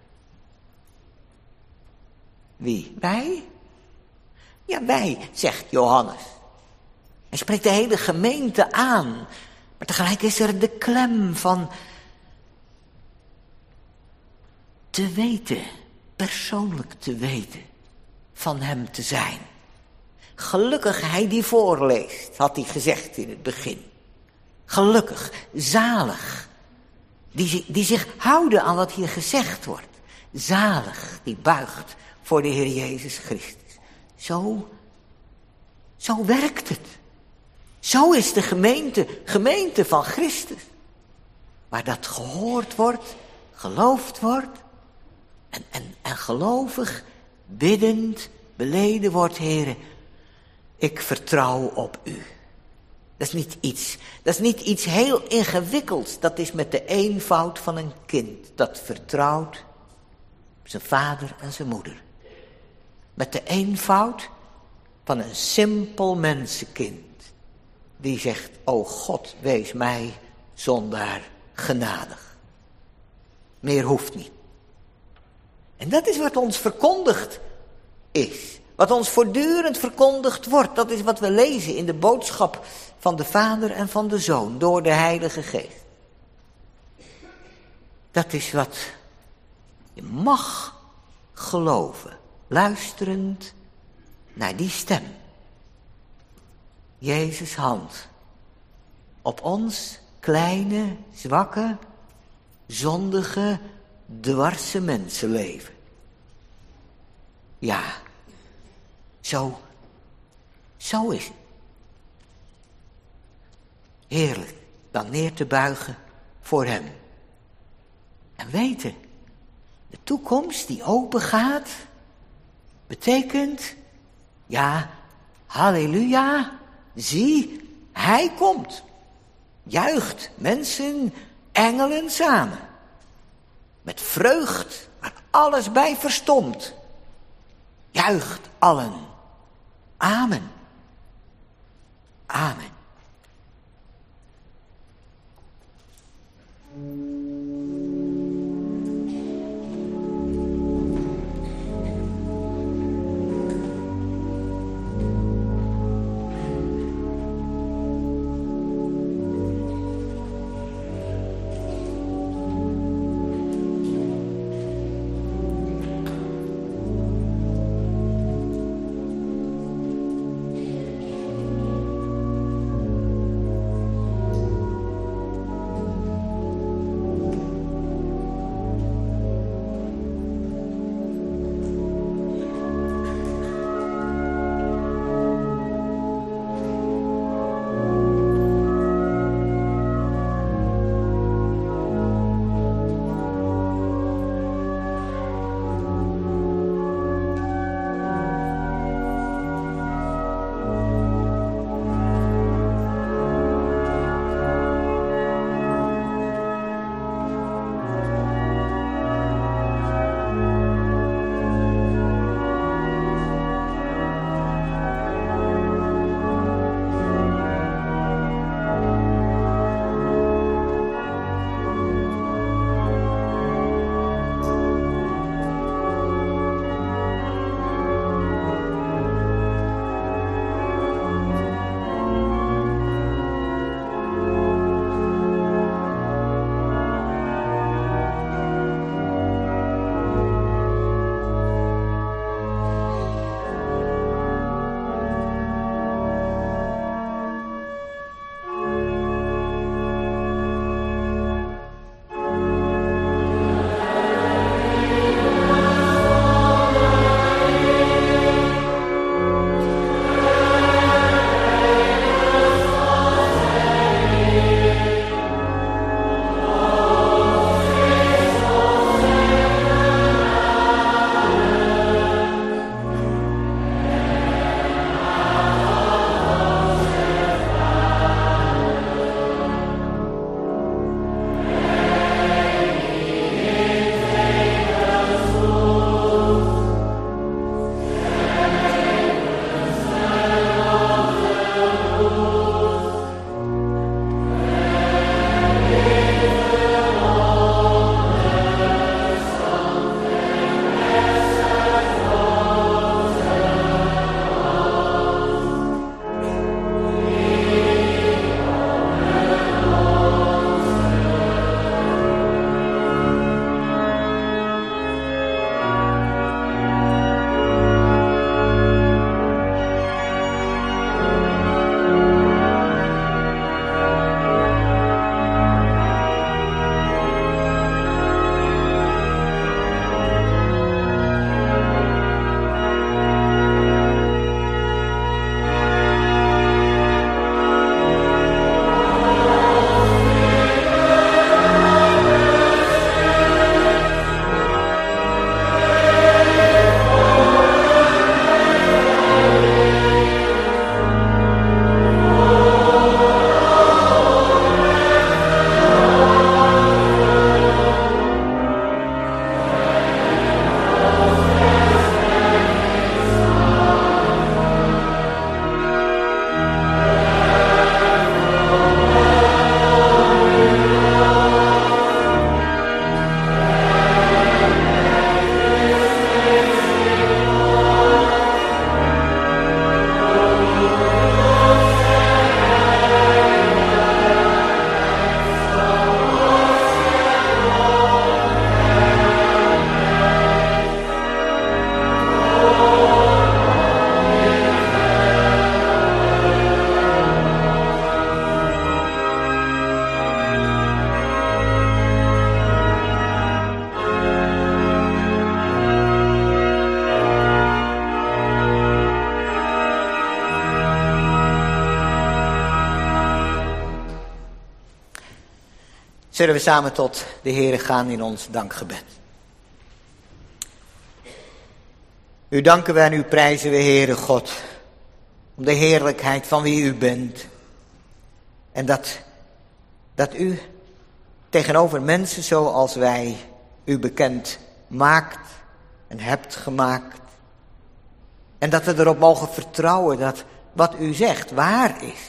Wie? Wij? Ja, wij, zegt Johannes. Hij spreekt de hele gemeente aan. Maar tegelijk is er de klem van te weten, persoonlijk te weten, van hem te zijn. Gelukkig hij die voorleest, had hij gezegd in het begin. Gelukkig, zalig, die, die zich houden aan wat hier gezegd wordt. Zalig, die buigt voor de Heer Jezus Christus. Zo, zo werkt het. Zo is de gemeente, gemeente van Christus. Waar dat gehoord wordt, geloofd wordt. En, en, en gelovig, biddend, beleden wordt, Heere. Ik vertrouw op u. Dat is niet iets, dat is niet iets heel ingewikkelds. Dat is met de eenvoud van een kind dat vertrouwt zijn vader en zijn moeder. Met de eenvoud van een simpel mensenkind. Die zegt, o God, wees mij zondaar genadig. Meer hoeft niet. En dat is wat ons verkondigd is. Wat ons voortdurend verkondigd wordt. Dat is wat we lezen in de boodschap van de Vader en van de Zoon. Door de Heilige Geest. Dat is wat je mag geloven. Luisterend naar die stem. Jezus' hand. Op ons kleine, zwakke, zondige, dwarse mensenleven. Ja, zo, zo is het. Heerlijk, dan neer te buigen voor hem. En weten, de toekomst die open gaat, betekent, ja, halleluja, zie, hij komt. Juicht mensen, engelen samen. Met vreugd, waar alles bij verstomt. Juicht allen. Amen. Amen. Zullen we samen tot de Heere gaan in ons dankgebed. U danken we en u prijzen we, Heere God, om de heerlijkheid van wie u bent. En dat, dat u tegenover mensen zoals wij u bekend maakt en hebt gemaakt. En dat we erop mogen vertrouwen dat wat u zegt waar is.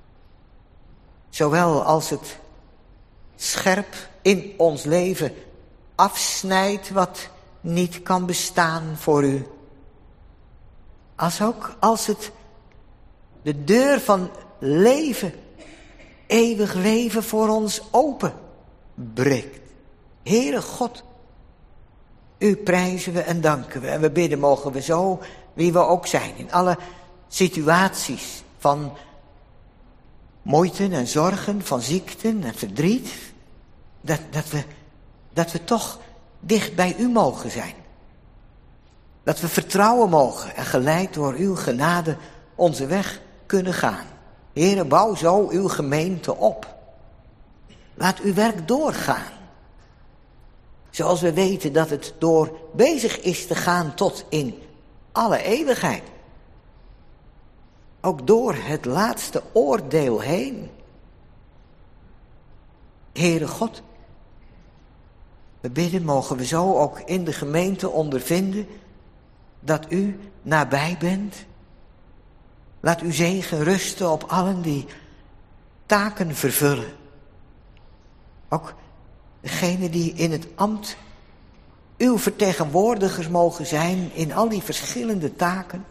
Zowel als het scherp in ons leven afsnijdt wat niet kan bestaan voor u. Als ook als het de deur van leven, eeuwig leven voor ons openbreekt. Heere God, u prijzen we en danken we. En we bidden mogen we zo, wie we ook zijn, in alle situaties van moeite en zorgen, van ziekten en verdriet, dat, dat, we, dat we toch dicht bij u mogen zijn. Dat we vertrouwen mogen en geleid door uw genade onze weg kunnen gaan. Heere, bouw zo uw gemeente op. Laat uw werk doorgaan. Zoals we weten dat het door bezig is te gaan tot in alle eeuwigheid. Ook door het laatste oordeel heen. Heere God, we bidden, mogen we zo ook in de gemeente ondervinden dat u nabij bent. Laat uw zegen rusten op allen die taken vervullen. Ook degenen die in het ambt uw vertegenwoordigers mogen zijn in al die verschillende taken.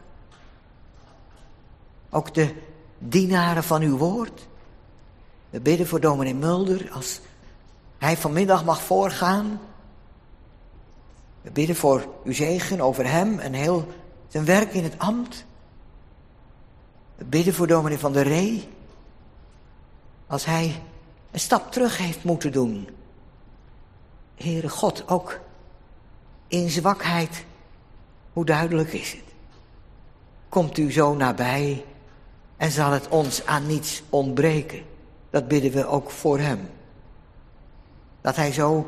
Ook de dienaren van uw woord. We bidden voor dominee Mulder als hij vanmiddag mag voorgaan. We bidden voor uw zegen over hem en heel zijn werk in het ambt. We bidden voor dominee Van der Ree als hij een stap terug heeft moeten doen. Heere God, ook in zwakheid, hoe duidelijk is het? Komt u zo nabij en zal het ons aan niets ontbreken? Dat bidden we ook voor hem. Dat hij zo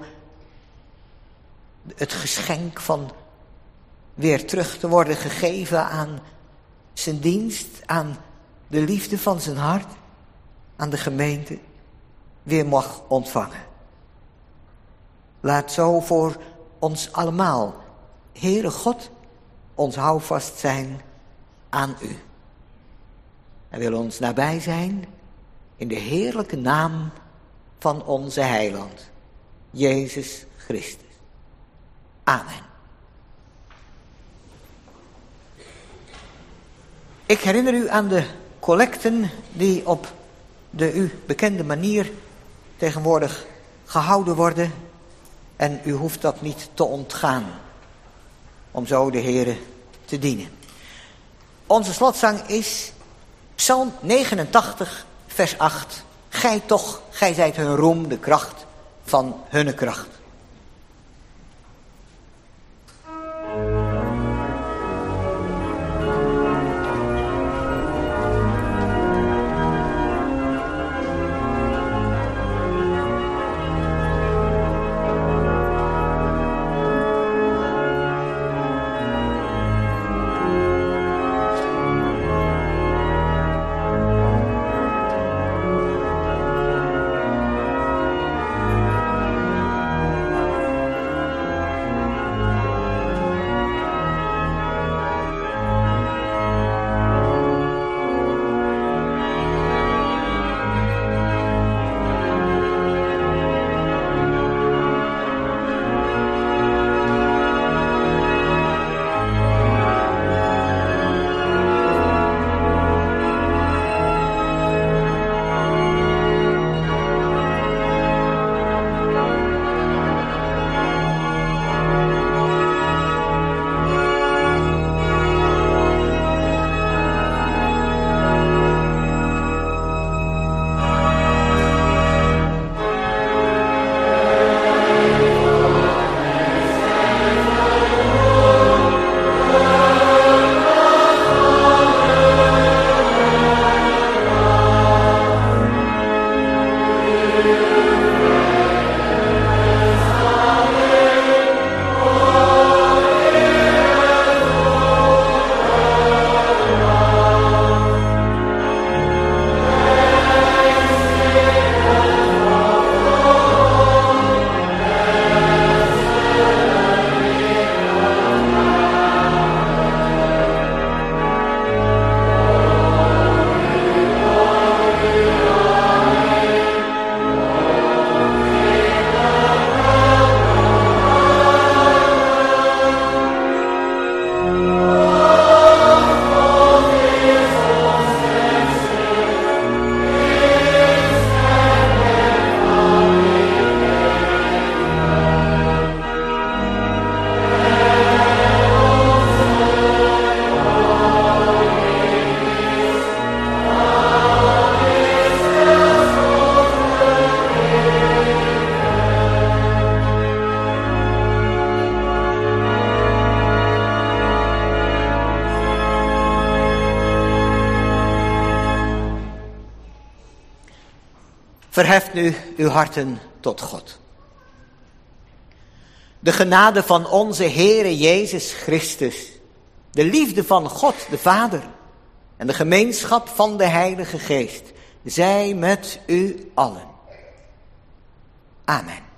het geschenk van weer terug te worden gegeven aan zijn dienst, aan de liefde van zijn hart, aan de gemeente, weer mag ontvangen. Laat zo voor ons allemaal, Heere God, ons houvast zijn aan u. Hij wil ons nabij zijn in de heerlijke naam van onze heiland, Jezus Christus. Amen. Ik herinner u aan de collecten die op de u bekende manier tegenwoordig gehouden worden. En u hoeft dat niet te ontgaan, om zo de Heere te dienen. Onze slotzang is Psalm negenentachtig, vers acht. Gij toch, gij zijt hun roem, de kracht van hunne kracht. Verheft nu uw harten tot God. De genade van onze Heere Jezus Christus, de liefde van God de Vader en de gemeenschap van de Heilige Geest, zij met u allen. Amen.